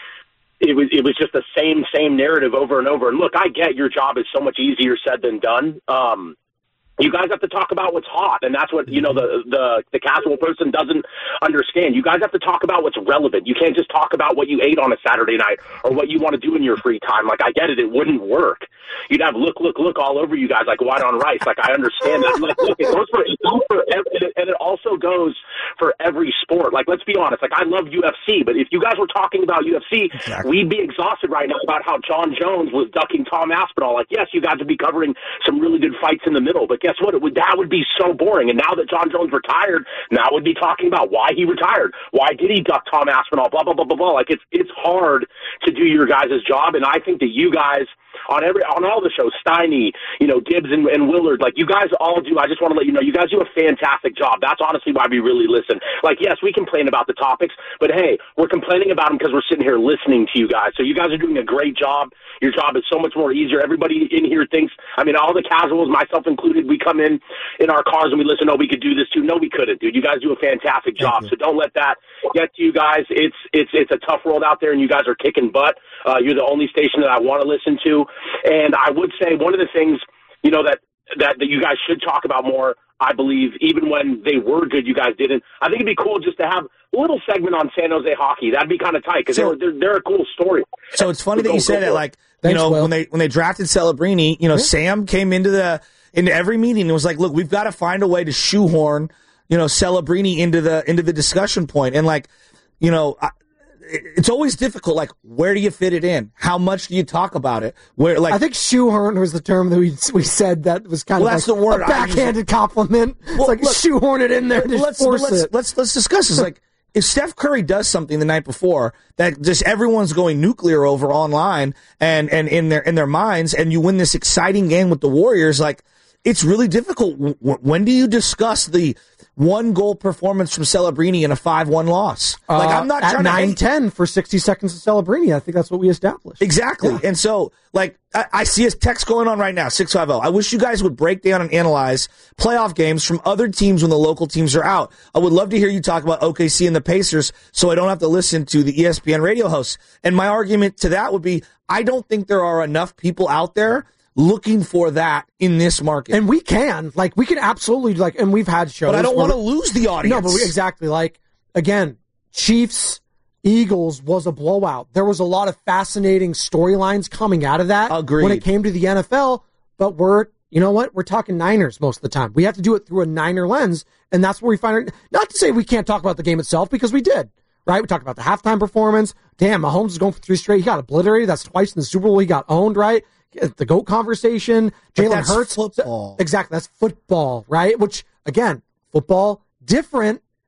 It was it was just the same same narrative over and over. And look, I get your job is so much easier said than done. Um, you guys have to talk about what's hot, and that's what you know the the the casual person doesn't understand. You guys have to talk about what's relevant. You can't just talk about what you ate on a Saturday night or what you want to do in your free time. Like I get it, it wouldn't work. You'd have look look look all over you guys like white on rice. Like I understand that. Like look, it goes for, it goes for every, and it also goes for every sport. Like let's be honest. Like I love U F C, but if you guys were talking about U F C, exactly. we'd be exhausted right now about how John Jones was ducking Tom Aspinall. Like yes, you guys would be covering some really good fights in the middle, but guess what? It would that would be so boring. And now that John Jones retired, now we'd be talking about why he retired. Why did he duck Tom Aspinall? Blah blah blah blah blah. Like it's it's hard to do your guys' job, and I think that you guys on every on all the shows, Steiny, you know, Gibbs and, and Willard, like you guys all do. I just want to let you know, you guys do a fantastic job. That's honestly why we really listen. Like, yes, we complain about the topics, but hey, we're complaining about them because we're sitting here listening to you guys. So you guys are doing a great job. Your job is so much more easier. Everybody in here thinks, I mean, all the casuals, myself included, we come in in our cars and we listen, oh, we could do this too. No, we couldn't, dude. You guys do a fantastic job. So don't let that get to you guys. It's it's it's a tough world out there, and you guys are kicking butt. Uh, you're the only station that I want to listen to. And I would say one of the things, you know, that, that, that you guys should talk about more, I believe, even when they were good, you guys didn't. I think it'd be cool just to have a little segment on San Jose hockey. That'd be kind of tight because so, they're, they're, they're a cool story.
So it's funny so that go, you said that, like, you Thanks, know, Will. when they when they drafted Celebrini, you know, yeah. Sam came into the into every meeting and was like, look, we've got to find a way to shoehorn, you know, Celebrini into the into the discussion point. And, like, you know, I, it's always difficult. Like, where do you fit it in? How much do you talk about it? Where, like,
I think shoehorn was the term that we we said that was kind
well,
of
that's
like
the word
a backhanded compliment. Well, it's like look, shoehorn it in there. Just
let's,
force
let's,
it.
let's let's discuss this. Like, if Steph Curry does something the night before that just everyone's going nuclear over online and and in their in their minds, and you win this exciting game with the Warriors, like, it's really difficult. When do you discuss the one goal performance from Celebrini in a five one loss? Like, I'm not
uh,
trying
at
to
nine ten for sixty seconds of Celebrini. I think that's what we established.
Exactly. Yeah. And so, like, I, I see a text going on right now, six five zero. I wish you guys would break down and analyze playoff games from other teams when the local teams are out. I would love to hear you talk about O K C and the Pacers so I don't have to listen to the E S P N radio hosts. And my argument to that would be, I don't think there are enough people out there looking for that in this market.
And we can. Like, we can absolutely, like, and we've had shows.
But I don't want to lose the audience.
No, but we, exactly. Like, again, Chiefs, Eagles was a blowout. There was a lot of fascinating storylines coming out of that.
Agreed.
When it came to the N F L, but we're, you know what? We're talking Niners most of the time. We have to do it through a Niner lens, and that's where we find it. Not to say we can't talk about the game itself, because we did. Right? We talked about the halftime performance. Damn, Mahomes is going for three straight. He got obliterated. That's twice in the Super Bowl. He got owned, right? The GOAT conversation, Jalen Hurts.
Football.
Exactly, that's football, right? Which, again, football, different,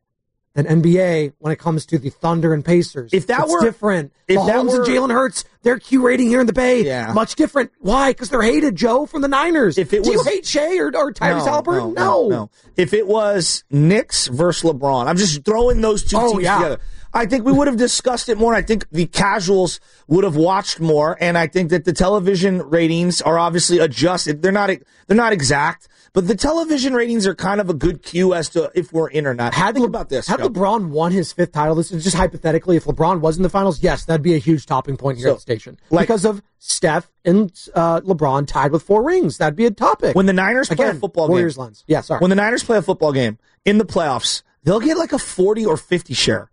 than N B A when it comes to the Thunder and Pacers.
If that
it's
were
different,
if
Mahomes
that were,
and Jalen Hurts, their Q rating here in the Bay,
yeah.
much different. Why? Because they're hated, Joe, from the Niners.
If it
Do
was,
you hate Shea or, or Tyrese
no,
Halliburton?
No,
No.
no, no. If it was Knicks versus LeBron, I'm just throwing those two
oh,
teams
yeah.
together. I think we would have discussed it more. I think the casuals would have watched more, and I think that the television ratings are obviously adjusted. They're not they're not exact, but the television ratings are kind of a good cue as to if we're in or not.
Had
think
Le-
about this.
Had
Joe.
LeBron won his fifth title, this is just hypothetically, if LeBron was in the finals, yes, that'd be a huge topping point here
So,
at the station.
like-
because of Steph and uh, LeBron tied with four rings. That'd be a topic.
When the Niners play
Again,
a football
Warriors
game,
lens. Yeah, sorry.
When the Niners play a football game in the playoffs, they'll get like a forty or fifty share.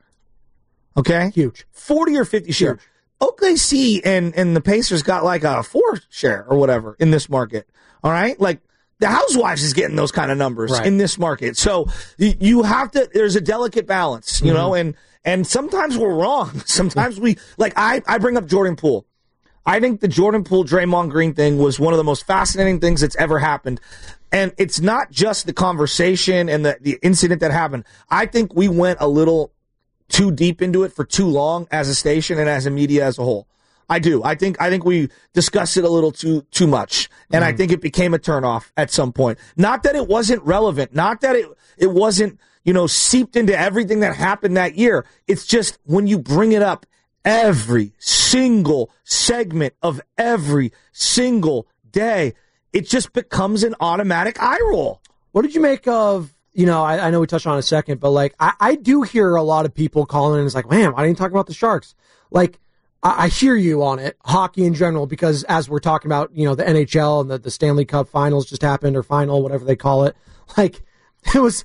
Okay?
Huge.
forty or fifty share.
Huge.
O K C and, and the Pacers got like a four share or whatever in this market. All right? Like, the Housewives is getting those kind of numbers
right.
in this market. So y- you have to, there's a delicate balance, you mm-hmm. know, and, and sometimes we're wrong. Sometimes we, like, I, I bring up Jordan Poole. I think the Jordan Poole, Draymond Green thing was one of the most fascinating things that's ever happened. And it's not just the conversation and the, the incident that happened. I think we went a little too deep into it for too long as a station and as a media as a whole. I do. I think I think we discussed it a little too too much, and mm. I think it became a turnoff at some point. Not that it wasn't relevant, not that it it wasn't, you know, seeped into everything that happened that year. It's just when you bring it up every single segment of every single day, it just becomes an automatic eye roll.
What did you make of? You know, I, I know we touched on it in a second, but like I, I do hear a lot of people calling in. It's like, man, why didn't you talk about the Sharks? Like. I hear you on it, hockey in general, because as we're talking about, you know, the N H L and the, the Stanley Cup finals just happened, or final, whatever they call it. Like, it was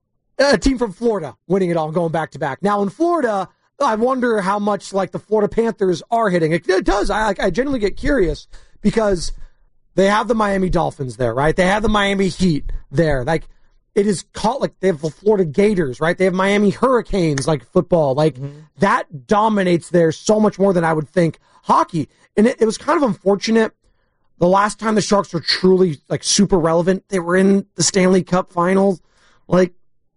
a team from Florida winning it all, going back to back. Now, in Florida, I wonder how much, like, the Florida Panthers are hitting. It, it does. I, I genuinely get curious because they have the Miami Dolphins there, right? They have the Miami Heat there. Like, it is called, like, they have the Florida Gators, right? They have Miami Hurricanes, like football. Like, mm-hmm. that dominates there so much more than I would think hockey. And it, it was kind of unfortunate. The last time the Sharks were truly, like, super relevant, they were in the Stanley Cup finals. Like,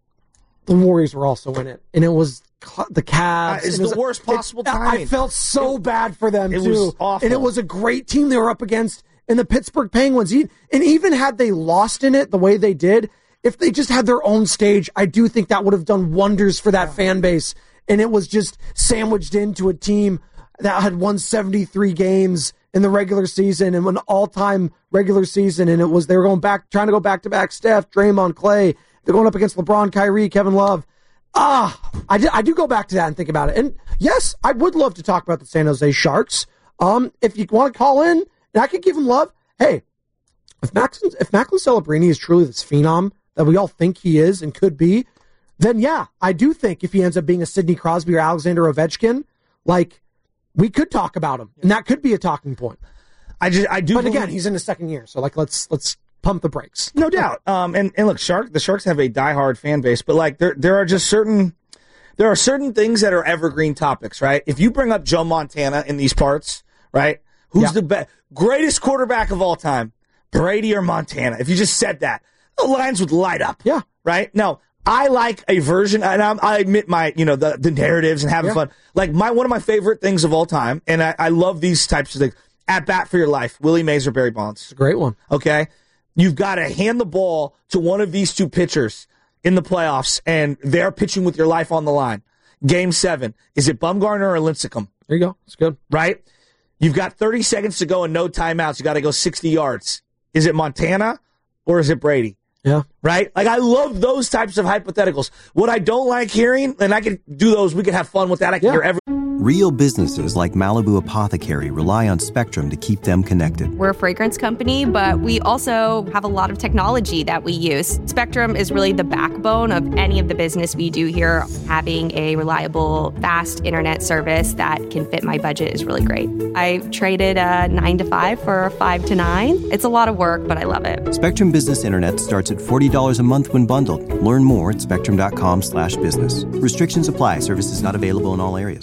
the Warriors were also in it. And it was the Cavs.
Uh, it's
it was,
the worst possible
it,
time.
I felt so
it,
bad for them,
it
too.
Was awful.
And it was a great team they were up against in the Pittsburgh Penguins. And even had they lost in it the way they did, if they just had their own stage, I do think that would have done wonders for that fan base. And it was just sandwiched into a team that had won seventy-three games in the regular season and an all-time regular season. And it was, they were going back, trying to go back-to-back Steph, Draymond, Clay. They're going up against LeBron, Kyrie, Kevin Love. Ah, I do, I do go back to that and think about it. And yes, I would love to talk about the San Jose Sharks. Um, if you want to call in and I could give them love, hey, if Max, if Macklin Celebrini is truly this phenom that we all think he is and could be, then yeah, I do think if he ends up being a Sidney Crosby or Alexander Ovechkin, like, we could talk about him, and that could be a talking point.
I just, I do.
But
believe,
again, he's in his second year, so like, let's let's pump the brakes.
No doubt. Um, and and look, Shark, the Sharks have a diehard fan base, but like, there there are just certain there are certain things that are evergreen topics, right? If you bring up Joe Montana in these parts, right? Who's yeah. the best, greatest quarterback of all time, Brady or Montana? If you just said that, the lines would light up.
Yeah.
Right? Now, I like a version, and I'm, I admit my, you know, the, the narratives and having yeah. fun. Like, my one of my favorite things of all time, and I, I love these types of things, at bat for your life, Willie Mays or Barry Bonds.
It's a great one.
Okay? You've got to hand the ball to one of these two pitchers in the playoffs, and they're pitching with your life on the line. Game seven. Is it Bumgarner or Lincecum?
There you go. It's good.
Right? You've got thirty seconds to go and no timeouts. You got to go sixty yards. Is it Montana or is it Brady?
Yeah.
Right? Like, I love those types of hypotheticals. What I don't like hearing, and I can do those, we can have fun with that. I can
yeah.
hear every.
Real businesses like Malibu Apothecary rely on Spectrum to keep them connected.
We're a fragrance company, but we also have a lot of technology that we use. Spectrum is really the backbone of any of the business we do here. Having a reliable, fast internet service that can fit my budget is really great. I traded a nine to five for a five to nine. It's a lot of work, but I love it.
Spectrum Business Internet starts at forty dollars a month when bundled. Learn more at spectrum dot com slash business. Restrictions apply. Services not available in all areas.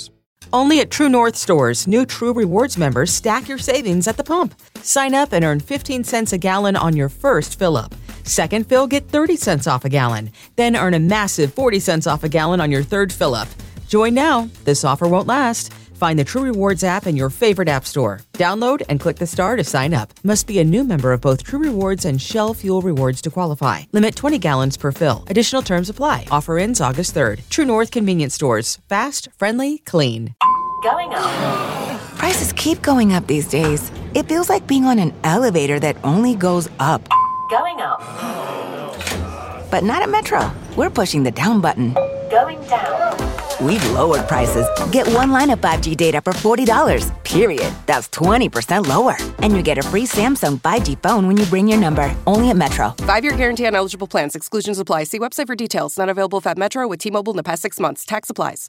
Only at True North stores, new True Rewards members stack your savings at the pump. Sign up and earn fifteen cents a gallon on your first fill-up. Second fill, get thirty cents off a gallon. Then earn a massive forty cents off a gallon on your third fill-up. Join now. This offer won't last. Find the True Rewards app in your favorite app store. Download and click the star to sign up. Must be a new member of both True Rewards and Shell Fuel Rewards to qualify. Limit twenty gallons per fill. Additional terms apply. Offer ends August third. True North Convenience Stores. Fast, friendly, clean.
Going up. Prices keep going up these days. It feels like being on an elevator that only goes up. Going up. But not at Metro. We're pushing the down button. Going down. We've lowered prices. Get one line of five G data for forty dollars, period. That's twenty percent lower. And you get a free Samsung five G phone when you bring your number. Only at Metro.
Five-year guarantee on eligible plans. Exclusions apply. See website for details. Not available if at Metro with T-Mobile in the past six months. Tax applies.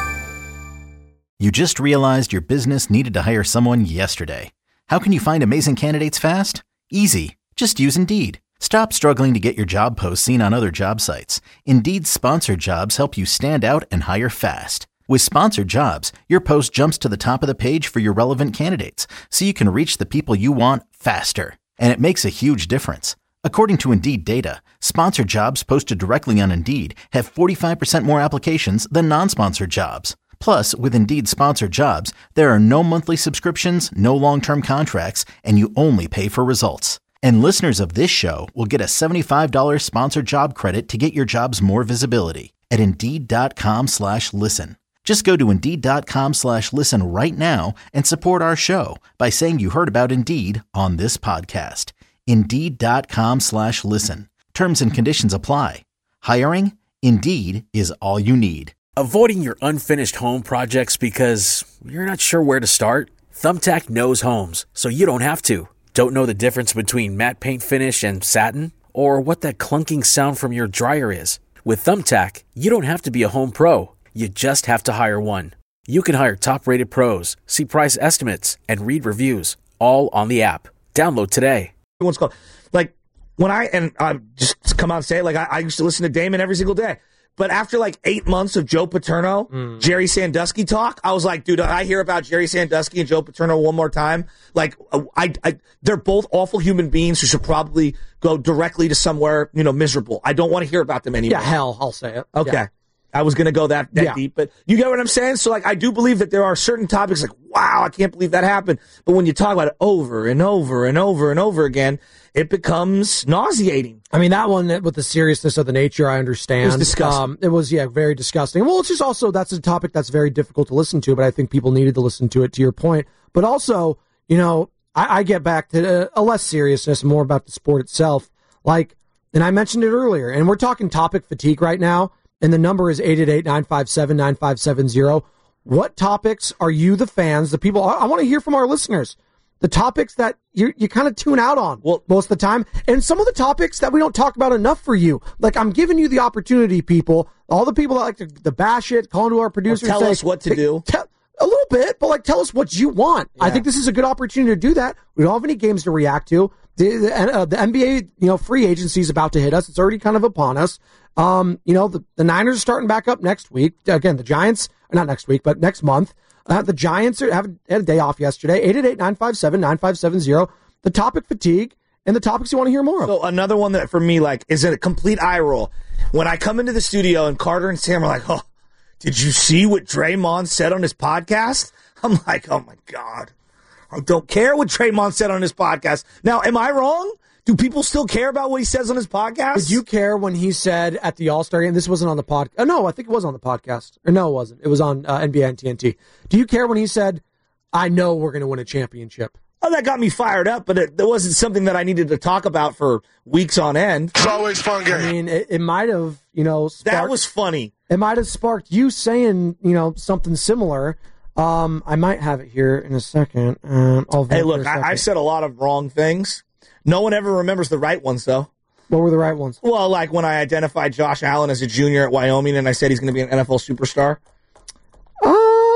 You just realized your business needed to hire someone yesterday. How can you find amazing candidates fast? Easy. Just use Indeed. Stop struggling to get your job posts seen on other job sites. Indeed's sponsored jobs help you stand out and hire fast. With sponsored jobs, your post jumps to the top of the page for your relevant candidates, so you can reach the people you want faster. And it makes a huge difference. According to Indeed data, sponsored jobs posted directly on Indeed have forty-five percent more applications than non-sponsored jobs. Plus, with Indeed sponsored jobs, there are no monthly subscriptions, no long-term contracts, and you only pay for results. And listeners of this show will get a seventy-five dollars sponsored job credit to get your jobs more visibility at Indeed.com slash listen. Just go to Indeed.com slash listen right now and support our show by saying you heard about Indeed on this podcast. Indeed.com slash listen. Terms and conditions apply. Hiring? Indeed is all you need.
Avoiding your unfinished home projects because you're not sure where to start? Thumbtack knows homes, so you don't have to. Don't know the difference between matte paint finish and satin? Or what that clunking sound from your dryer is? With Thumbtack, you don't have to be a home pro. You just have to hire one. You can hire top-rated pros, see price estimates, and read reviews, all on the app. Download today.
What's called like when I and I just come out and say it, like I, I used to listen to Damon every single day. But after like eight months of Joe Paterno, mm. Jerry Sandusky talk, I was like, dude, I hear about Jerry Sandusky and Joe Paterno one more time. Like, I, I, they're both awful human beings who should probably go directly to somewhere, you know, miserable. I don't want to hear about them anymore.
Yeah, hell, I'll say it.
Okay.
Yeah.
I was going to go that, that
yeah.
deep, but you get what I'm saying? So, like, I do believe that there are certain topics like, wow, I can't believe that happened. But when you talk about it over and over and over and over again, it becomes nauseating.
I mean, that one with the seriousness of the nature, I understand.
It was disgusting. Um,
it was, yeah, very disgusting. Well, it's just also, that's a topic that's very difficult to listen to, but I think people needed to listen to it, to your point. But also, you know, I, I get back to a less seriousness, more about the sport itself. Like, and I mentioned it earlier, and we're talking topic fatigue right now. And the number is eight eight eight, nine five seven, nine five seven zero. What topics are you, the fans, the people, I, I want to hear from our listeners, the topics that you you kind of tune out on well, most of the time, and some of the topics that we don't talk about enough for you. Like, I'm giving you the opportunity, people, all the people that like to, to bash it, call into our producers.
Tell
say,
us what to
hey,
do.
Tell, a little bit, but like, tell us what you want. Yeah. I think this is a good opportunity to do that. We don't have any games to react to. The, the, uh, the N B A, you know, free agency is about to hit us. It's already kind of upon us. Um, you know, the, the Niners are starting back up next week. Again, the Giants, not next week, but next month. Uh, the Giants are, have had a day off yesterday. eight eight eight, nine five seven, nine five seven zero. The topic fatigue and the topics you want to hear more of.
So another one that for me, like, is a complete eye roll. When I come into the studio and Carter and Sam are like, oh, did you see what Draymond said on his podcast? I'm like, oh my God. I don't care what Draymond said on his podcast. Now, am I wrong? Do people still care about what he says on his podcast?
Did you care when he said at the All-Star game, this wasn't on the podcast. Oh, no, I think it was on the podcast. Or no, it wasn't. It was on uh, N B A and T N T. Do you care when he said, I know we're going to win a championship?
Oh, that got me fired up, but it, it wasn't something that I needed to talk about for weeks on end.
It's always fun game.
I mean, it, it might have, you know, sparked,
that was funny.
It might have sparked you saying, you know, something similar. Um, I might have it here in a second. Um, I'll
hey, look, I, I've said a lot of wrong things. No one ever remembers the right ones, though.
What were the right ones?
Well, like when I identified Josh Allen as a junior at Wyoming and I said he's going to be an N F L superstar.
Uh,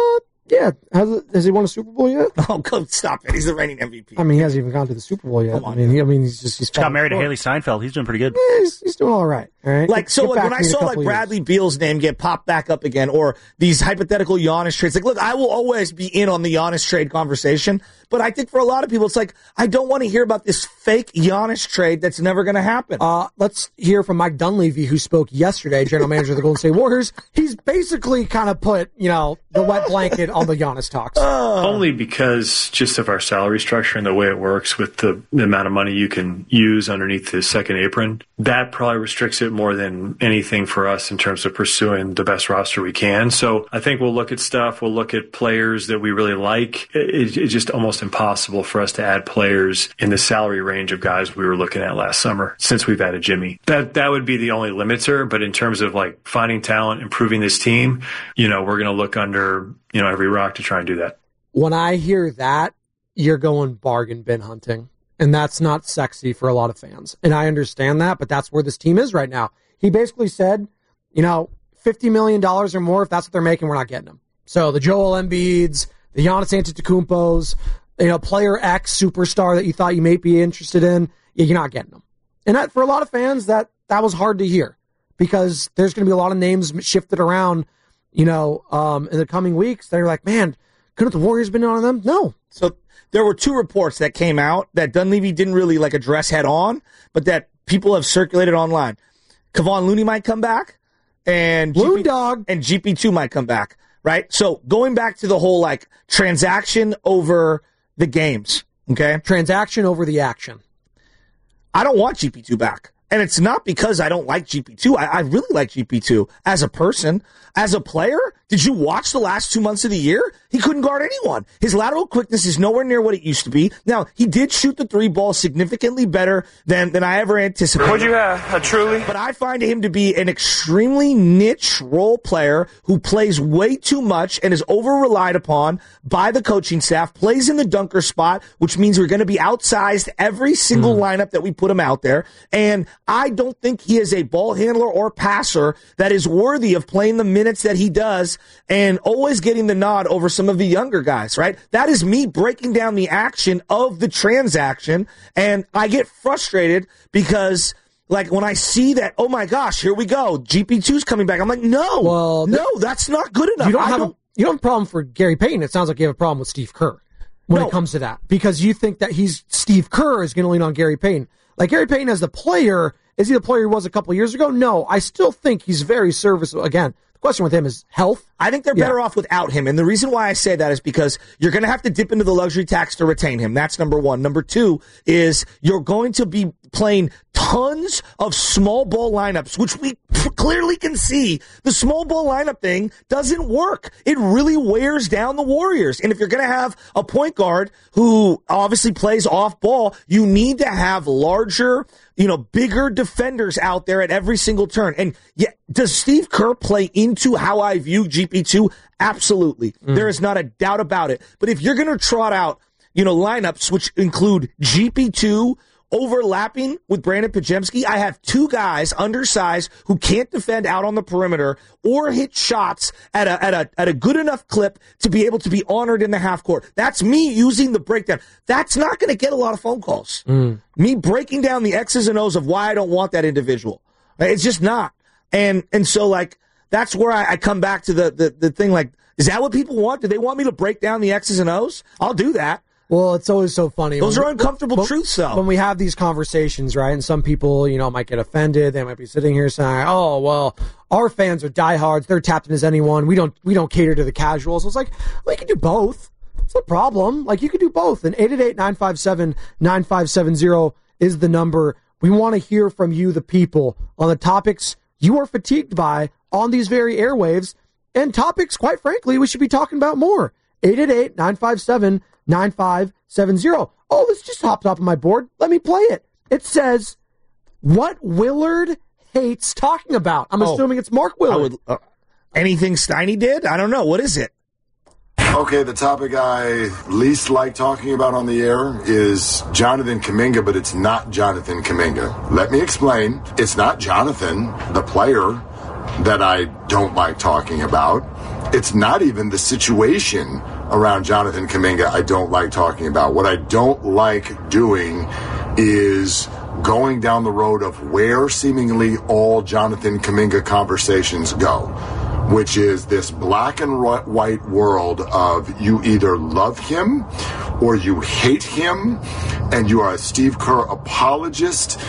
Yeah. Has, has he won a Super Bowl yet?
Oh, go stop it. He's the reigning M V P.
I mean, he hasn't even gone to the Super Bowl yet. I mean, he, I mean, he's just he's
got married
short.
to Haley Steinfeld. He's doing pretty good.
Yeah, he's, he's doing all right. All right.
Like,
Get,
so
get
like, when I saw like
years.
Bradley Beal's name get popped back up again, or these hypothetical Giannis trades, like, look, I will always be in on the Giannis trade conversation, but I think for a lot of people, it's like, I don't want to hear about this fake Giannis trade that's never going to happen.
Uh, let's hear from Mike Dunleavy, who spoke yesterday, general manager of the Golden State Warriors. He's basically kind of put, you know, the wet blanket on the Giannis talks.
Uh,
Only because just of our salary structure and the way it works with the, the amount of money you can use underneath the second apron. That probably restricts it more than anything for us in terms of pursuing the best roster we can. So I think we'll look at stuff. We'll look at players that we really like. It, it's just almost impossible for us to add players in the salary range of guys we were looking at last summer since we've added Jimmy. That that would be the only limiter. But in terms of like finding talent, improving this team, you know, we're going to look under, you know, every rock to try and do that.
When I hear that, you're going bargain bin hunting. And that's not sexy for a lot of fans. And I understand that, but that's where this team is right now. He basically said, you know, fifty million dollars or more, if that's what they're making, we're not getting them. So the Joel Embiids, the Giannis Antetokounmpos, you know, player X superstar that you thought you may be interested in, you're not getting them. And that, for a lot of fans, that, that was hard to hear because there's going to be a lot of names shifted around, you know, um, in the coming weeks. They're like, man, couldn't the Warriors been on them? No.
So there were two reports that came out that Dunleavy didn't really like address head on, but that people have circulated online. Kevon Looney might come back, and
Loon
G P,
Dog
and G P two might come back. Right. So going back to the whole like transaction over the games. Okay,
transaction over the action.
I don't want G P two back. And it's not because I don't like G P two. I, I really like G P two as a person. As a player, did you watch the last two months of the year? He couldn't guard anyone. His lateral quickness is nowhere near what it used to be. Now, he did shoot the three ball significantly better than, than I ever anticipated.
What'd you have? A truly?
But I find him to be an extremely niche role player who plays way too much and is over-relied upon by the coaching staff, plays in the dunker spot, which means we're going to be outsized every single mm. lineup that we put him out there. And I don't think he is a ball handler or passer that is worthy of playing the minutes that he does and always getting the nod over some of the younger guys, right? That is me breaking down the action of the transaction, and I get frustrated because, like, when I see that, oh my gosh, here we go, G P two's coming back, I'm like, no,
well,
no, that's not good enough.
You don't,
I
have
don't,
a, you don't have a problem for Gary Payton. It sounds like you have a problem with Steve Kerr when
no.
it comes to that, because you think that he's Steve Kerr is going to lean on Gary Payton. Like, Gary Payton as the player, is he the player he was a couple years ago? No, I still think he's very serviceable. Again, the question with him is health.
I think they're better yeah. off without him. And the reason why I say that is because you're going to have to dip into the luxury tax to retain him. That's number one. Number two is you're going to be playing tons of small ball lineups, which we clearly can see the small ball lineup thing doesn't work. It really wears down the Warriors. And if you're going to have a point guard who obviously plays off ball, you need to have larger, you know, bigger defenders out there at every single turn. And yeah, does Steve Kerr play into how I view G P two? Absolutely. Mm. There is not a doubt about it. But if you're going to trot out, you know, lineups which include G P two overlapping with Brandon Podziemski, I have two guys undersized who can't defend out on the perimeter or hit shots at a at a at a good enough clip to be able to be honored in the half court. That's me using the breakdown. That's not going to get a lot of phone calls.
Mm.
Me breaking down the X's and O's of why I don't want that individual. It's just not. And and so like that's where I, I come back to the, the the thing. Like, is that what people want? Do they want me to break down the X's and O's? I'll do that.
Well, it's always so funny.
Those
when,
are uncomfortable
when,
truths, though.
When we have these conversations, right, and some people, you know, might get offended. They might be sitting here saying, "Oh, well, our fans are diehards. They're tapped in as anyone. We don't, we don't cater to the casuals." So it's like, well, you can do both. It's no problem. Like, you can do both. And eight eight eight, nine five seven, nine five seven zero is the number. We want to hear from you, the people, on the topics you are fatigued by on these very airwaves, and topics, quite frankly, we should be talking about more. eight eight eight, nine five seven, nine five seven zero. Oh, this just hopped off of my board. Let me play it. It says, what Willard hates talking about. I'm oh, assuming it's Mark Willard.
I would, uh, anything Steiny did? I don't know. What is it?
Okay, the topic I least like talking about on the air is Jonathan Kuminga, but it's not Jonathan Kuminga. Let me explain. It's not Jonathan, the player. that I don't like talking about. It's not even the situation around Jonathan Kuminga I don't like talking about. What I don't like doing is going down the road of where seemingly all Jonathan Kuminga conversations go, which is this black and white world of you either love him or you hate him, and you are a Steve Kerr apologist,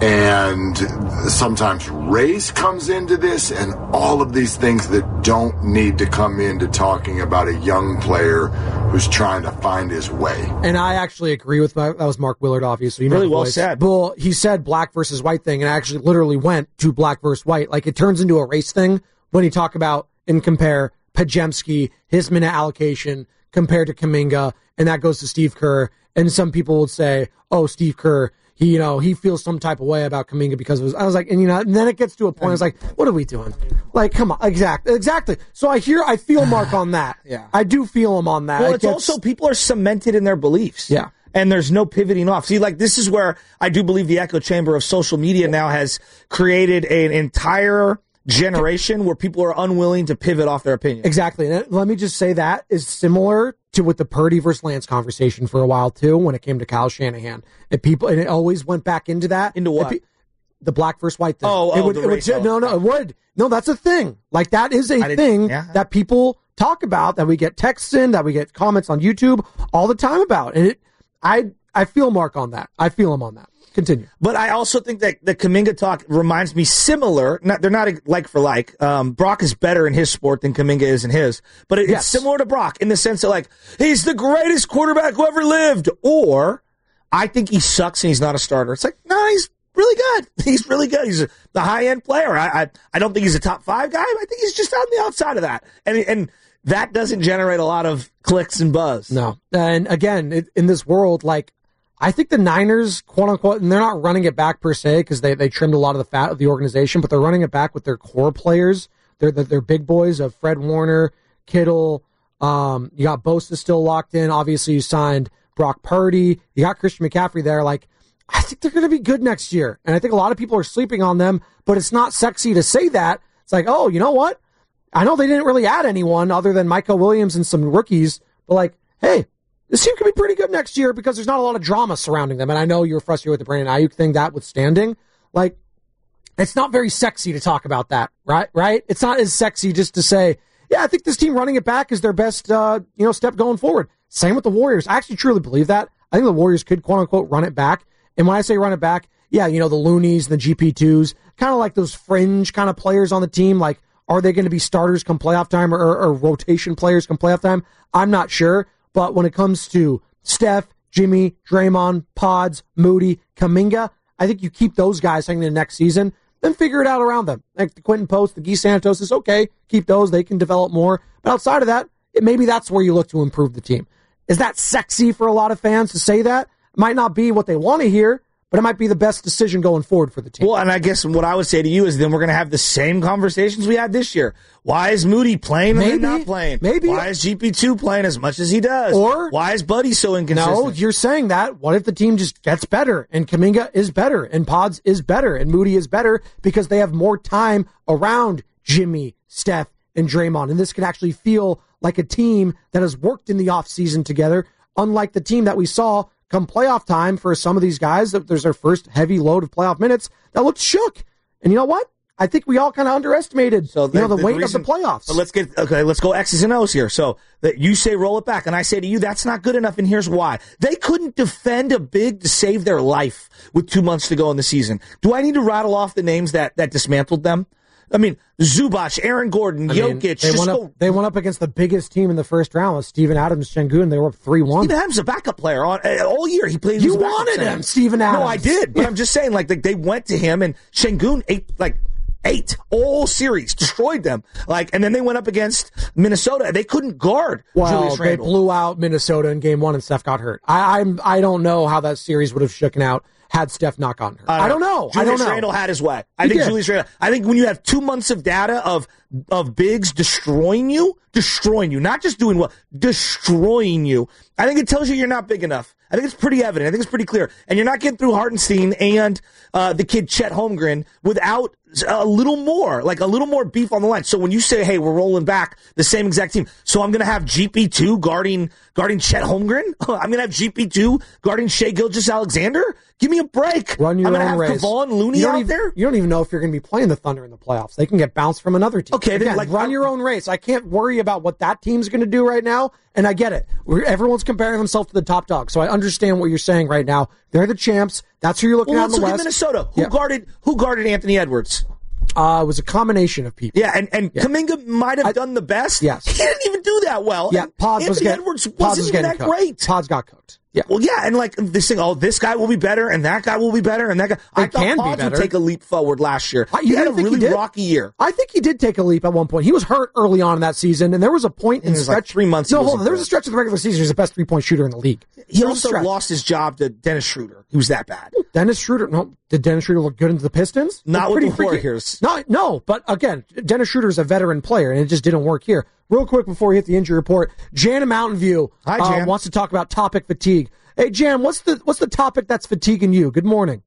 and sometimes race comes into this, and all of these things that don't need to come into talking about a young player who's trying to find his way.
And I actually agree with my, that was Mark Willard, obviously. You know
really
the
well
voice.
said.
Well, he said black versus white thing, and I actually literally went to black versus white. Like, it turns into a race thing when you talk about and compare Podziemski, his minute allocation, compared to Kuminga, and that goes to Steve Kerr. And some people would say, oh, Steve Kerr, he, you know, he feels some type of way about Kuminga because of his, I was like, and you know, and then it gets to a point, I was like, what are we doing? Like, come on, exactly, exactly. So I hear, I feel Mark on that.
Yeah.
I do feel him on that.
Well,
it
it's
gets,
also, people are cemented in their beliefs.
Yeah.
And there's no pivoting off. See, like, this is where I do believe the echo chamber of social media now has created an entire generation where people are unwilling to pivot off their opinion.
Exactly. And let me just say that is similar to with the Purdy versus Lance conversation for a while too, when it came to Kyle Shanahan. And people, and it always went back into that.
Into what?
Pe- the black versus white thing.
Oh,
it
oh,
would,
the
it would,
race, oh.
no, no, it would. No, that's a thing. Like, that is a thing
yeah.
that people talk about, that we get texts in, that we get comments on YouTube all the time about. And it, I, I feel Mark on that. I feel him on that. Continue.
But I also think that the Kuminga talk reminds me similar. Not, they're not like for like. Um, Brock is better in his sport than Kuminga is in his. But it,
Yes.
it's similar to Brock in the sense that, like, he's the greatest quarterback who ever lived. Or, I think he sucks and he's not a starter. It's like, no, he's really good. He's really good. He's a, the high-end player. I, I I don't think he's a top five guy. I think he's just on the outside of that. And and that doesn't generate a lot of clicks and buzz.
No. And again, it, in this world, like, I think the Niners, quote unquote, and they're not running it back per se because they, they trimmed a lot of the fat of the organization, but they're running it back with their core players. They're, they're, they're big boys of Fred Warner, Kittle. Um, you got Bosa still locked in. Obviously, you signed Brock Purdy. You got Christian McCaffrey there. Like, I think they're going to be good next year. And I think a lot of people are sleeping on them, but it's not sexy to say that. It's like, oh, you know what? I know they didn't really add anyone other than Micah Williams and some rookies, but like, hey, this team could be pretty good next year because there's not a lot of drama surrounding them. And I know you're frustrated with the Brandon Ayuk thing, that withstanding. Like, it's not very sexy to talk about that, right? Right? It's not as sexy just to say, yeah, I think this team running it back is their best, uh, you know, step going forward. Same with the Warriors. I actually truly believe that. I think the Warriors could, quote unquote, run it back. And when I say run it back, yeah, you know, the Loonies and the G P twos, kind of like those fringe kind of players on the team. Like, are they going to be starters come playoff time or, or, or rotation players come playoff time? I'm not sure. But when it comes to Steph, Jimmy, Draymond, Pods, Moody, Kuminga, I think you keep those guys hanging in next season, then figure it out around them. Like the Quentin Post, the Guy Santos is okay. Keep those. They can develop more. But outside of that, it, maybe that's where you look to improve the team. Is that sexy for a lot of fans to say that? It might not be what they want to hear, but it might be the best decision going forward for the team.
Well, and I guess what I would say to you is then we're going to have the same conversations we had this year. Why is Moody playing
Maybe.
and not playing?
Maybe.
Why is G P two playing as much as he does?
Or
why is Buddy so inconsistent?
No, you're saying that. What if the team just gets better and Kuminga is better and Pods is better and Moody is better because they have more time around Jimmy, Steph, and Draymond. And this can actually feel like a team that has worked in the offseason together, unlike the team that we saw come playoff time for some of these guys. There's their first heavy load of playoff minutes that looked shook. And you know what? I think we all kind of underestimated so the, you know, the, the weight reason, of the playoffs.
So let's get okay. Let's go X's and O's here. So that you say roll it back, and I say to you that's not good enough, and here's why: they couldn't defend a big to save their life with two months to go in the season. Do I need to rattle off the names that that dismantled them? I mean, Zubac, Aaron Gordon, I Jokic.
Mean, they, went up, go, they went up against the biggest team in the first round with Steven Adams, Şengün. They were up three one.
Steven Adams is a backup player on, uh, all year. He played.
You wanted him, Steven Adams.
No, I did. But I'm just saying, like, like they went to him, and Şengün ate, like, ate all series, destroyed them. Like, and then they went up against Minnesota. They couldn't guard
well,
Julius Randle.
They blew out Minnesota in game one, and Steph got hurt. I, I'm, I don't know how that series would have shooken out had Steph not gotten hurt. I don't know.
Julius
I don't know.
Randle had his way. I
He
think
did.
Julius Randle. I think when you have two months of data of of bigs destroying you, destroying you, not just doing well, destroying you, I think it tells you you're not big enough. I think it's pretty evident. I think it's pretty clear. And you're not getting through Hartenstein and uh, the kid Chet Holmgren without a little more, like a little more beef on the line. So when you say, hey, we're rolling back the same exact team, so I'm going to have G P two guarding guarding Chet Holmgren? I'm going to have G P two guarding Shai Gilgeous-Alexander? Give me a break.
Run your
I'm
own
gonna have
race.
Kevon Looney out
even,
there?
You don't even know if you're going to be playing the Thunder in the playoffs. They can get bounced from another team.
Okay,
Again,
then, like,
run your own race. I can't worry about what that team's going to do right now, and I get it. We're, everyone's comparing themselves to the top dog, so I understand what you're saying right now. They're the champs. That's who you're looking
Well,
at in
let's
the
look at
West.
Minnesota. Who
Yeah.
guarded Who guarded Anthony Edwards?
Uh, it was a combination of people.
Yeah, and, and
Yeah.
Kuminga might have
I-
done the best.
Yes.
He didn't even do that well.
Yeah,
And
Pods was
Anthony
getting,
Edwards
Pods
wasn't
was
even
getting
that
cooked.
great.
Pods got cooked. Yeah.
Well, yeah, and like this thing, oh, this guy will be better, and that guy will be better, and that guy.
They
I thought
can be
Pods would
better.
take a leap forward last year.
I-
He
you
had a
didn't think he
really
did?
rocky year.
I think he did take a leap at one point. He was hurt early on in that season, and there was a point in
It was like
stretch.
three months he
No,
was
hold on. There was
good.
a stretch of the regular season. He was the best three-point shooter in the league.
He
There was a
also
stretch.
lost his job to Dennis Schroeder. He was that bad.
Dennis Schroeder. No, did Dennis Schroeder look good into the Pistons?
Not
Looked
with
pretty
the
freaky.
Warriors.
No, no. But again, Dennis Schroeder is a veteran player, and it just didn't work here. Real quick before we hit the injury report, Jan in Mountain View
Hi,
uh,
Jan.
wants to talk about topic fatigue. Hey, Jan, what's the what's the topic that's fatiguing you? Good morning.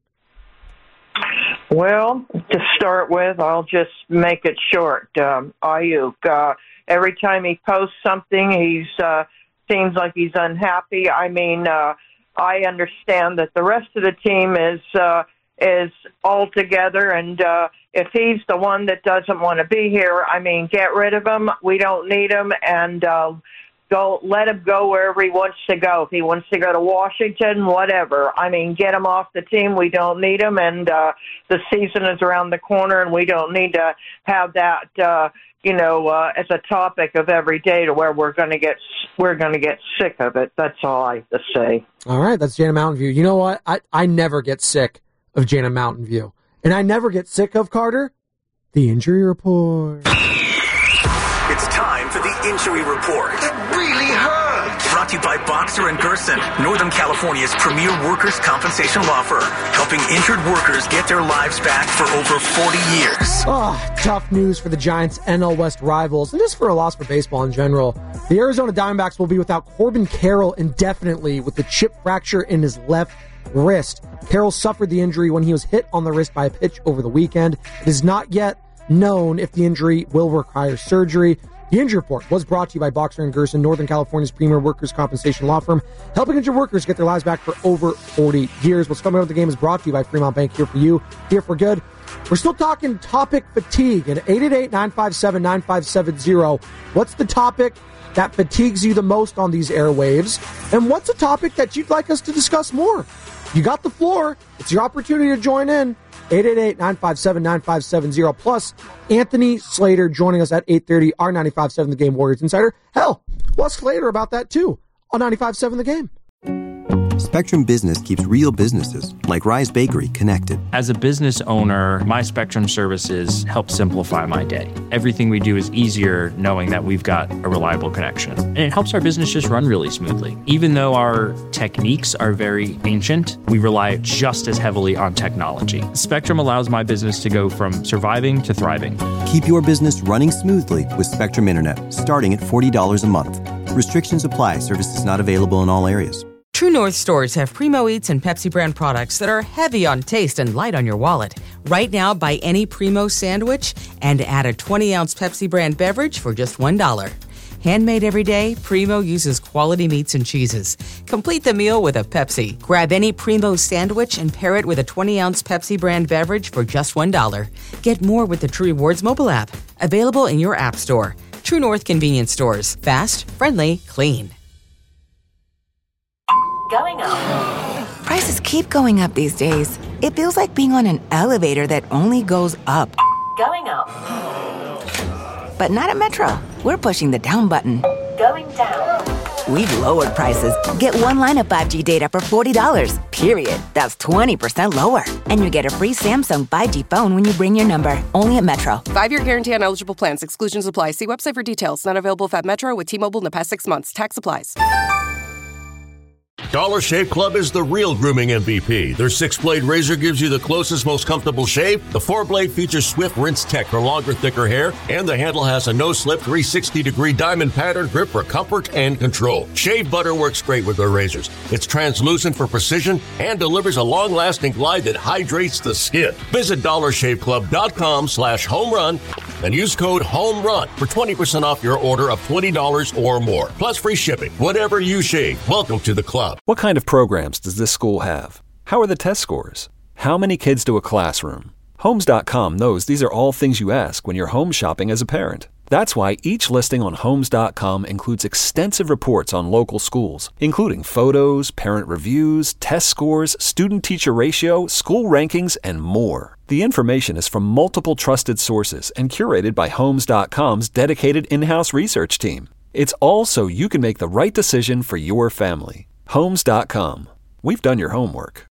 Well, to start with, I'll just make it short. Um, Ayuk, uh, every time he posts something, he's uh, seems like he's unhappy. I mean, uh, I understand that the rest of the team is uh, is all together, and uh, if he's the one that doesn't want to be here, I mean, get rid of him. We don't need him, and uh, go let him go wherever he wants to go. If he wants to go to Washington, whatever. I mean, get him off the team. We don't need him, and uh, the season is around the corner, and we don't need to have that, uh, you know, uh, as a topic of every day to where we're going to get we're going to get sick of it. That's all I have to say.
All right, that's Jana Mountain View. You know what? I, I never get sick of Jana Mountain View. And I never get sick of, Carter, the injury report.
It's time for the injury report. It really hurts. Brought to you by Boxer and Gerson, Northern California's premier workers' compensation law firm, helping injured workers get their lives back for over forty years.
Oh, tough news for the Giants' N L West rivals, and just for a loss for baseball in general. The Arizona Diamondbacks will be without Corbin Carroll indefinitely with the chip fracture in his left wrist. Carroll suffered the injury when he was hit on the wrist by a pitch over the weekend. It is not yet known if the injury will require surgery. The injury report was brought to you by Boxer and Gerson, Northern California's premier workers' compensation law firm, helping injured workers get their lives back for over forty years. What's coming up with the game is brought to you by Fremont Bank, here for you, here for good. We're still talking topic fatigue at eight eight eight, nine five seven, nine five seven zero. What's the topic that fatigues you the most on these airwaves? And what's a topic that you'd like us to discuss more? You got the floor. It's your opportunity to join in. eight eight eight, nine five seven, nine five seven zero. Plus, Anthony Slater joining us at eight thirty, our ninety-five point seven The Game Warriors Insider. Hell, we'll ask Slater about that too on ninety-five point seven The Game.
Spectrum Business keeps real businesses, like Rise Bakery, connected.
As a business owner, my Spectrum services help simplify my day. Everything we do is easier knowing that we've got a reliable connection. And it helps our business just run really smoothly. Even though our techniques are very ancient, we rely just as heavily on technology. Spectrum allows my business to go from surviving to thriving.
Keep your business running smoothly with Spectrum Internet, starting at forty dollars a month. Restrictions apply. Services not available in all areas.
True North stores have Primo Eats and Pepsi brand products that are heavy on taste and light on your wallet. Right now, buy any Primo sandwich and add a twenty-ounce Pepsi brand beverage for just one dollar. Handmade every day, Primo uses quality meats and cheeses. Complete the meal with a Pepsi. Grab any Primo sandwich and pair it with a twenty-ounce Pepsi brand beverage for just one dollar. Get more with the True Rewards mobile app. Available in your app store. True North convenience stores. Fast, friendly, clean.
Going up. Prices keep going up these days. It feels like being on an elevator that only goes up. Going up. But not at Metro. We're pushing the down button. Going down. We've lowered prices. Get one line of five G data for forty dollars. Period. That's twenty percent lower. And you get a free Samsung five G phone when you bring your number. Only at Metro.
Five-year guarantee on eligible plans. Exclusions apply. See website for details. Not available if at Metro with T-Mobile in the past six months. Tax applies.
Dollar Shave Club is the real grooming M V P. Their six-blade razor gives you the closest, most comfortable shave. The four-blade features swift rinse tech for longer, thicker hair, and the handle has a no-slip three hundred sixty degree diamond pattern grip for comfort and control. Shave butter works great with their razors. It's translucent for precision and delivers a long-lasting glide that hydrates the skin. Visit dollar shave club dot com slash home run and use code HOMERUN for twenty percent off your order of twenty dollars or more, plus free shipping. Whatever you shave, welcome to the club.
What kind of programs does this school have? How are the test scores? How many kids do a classroom? Homes dot com knows these are all things you ask when you're home shopping as a parent. That's why each listing on Homes dot com includes extensive reports on local schools, including photos, parent reviews, test scores, student-teacher ratio, school rankings, and more. The information is from multiple trusted sources and curated by Homes dot com's dedicated in-house research team. It's all so you can make the right decision for your family. Homes dot com. We've done your homework.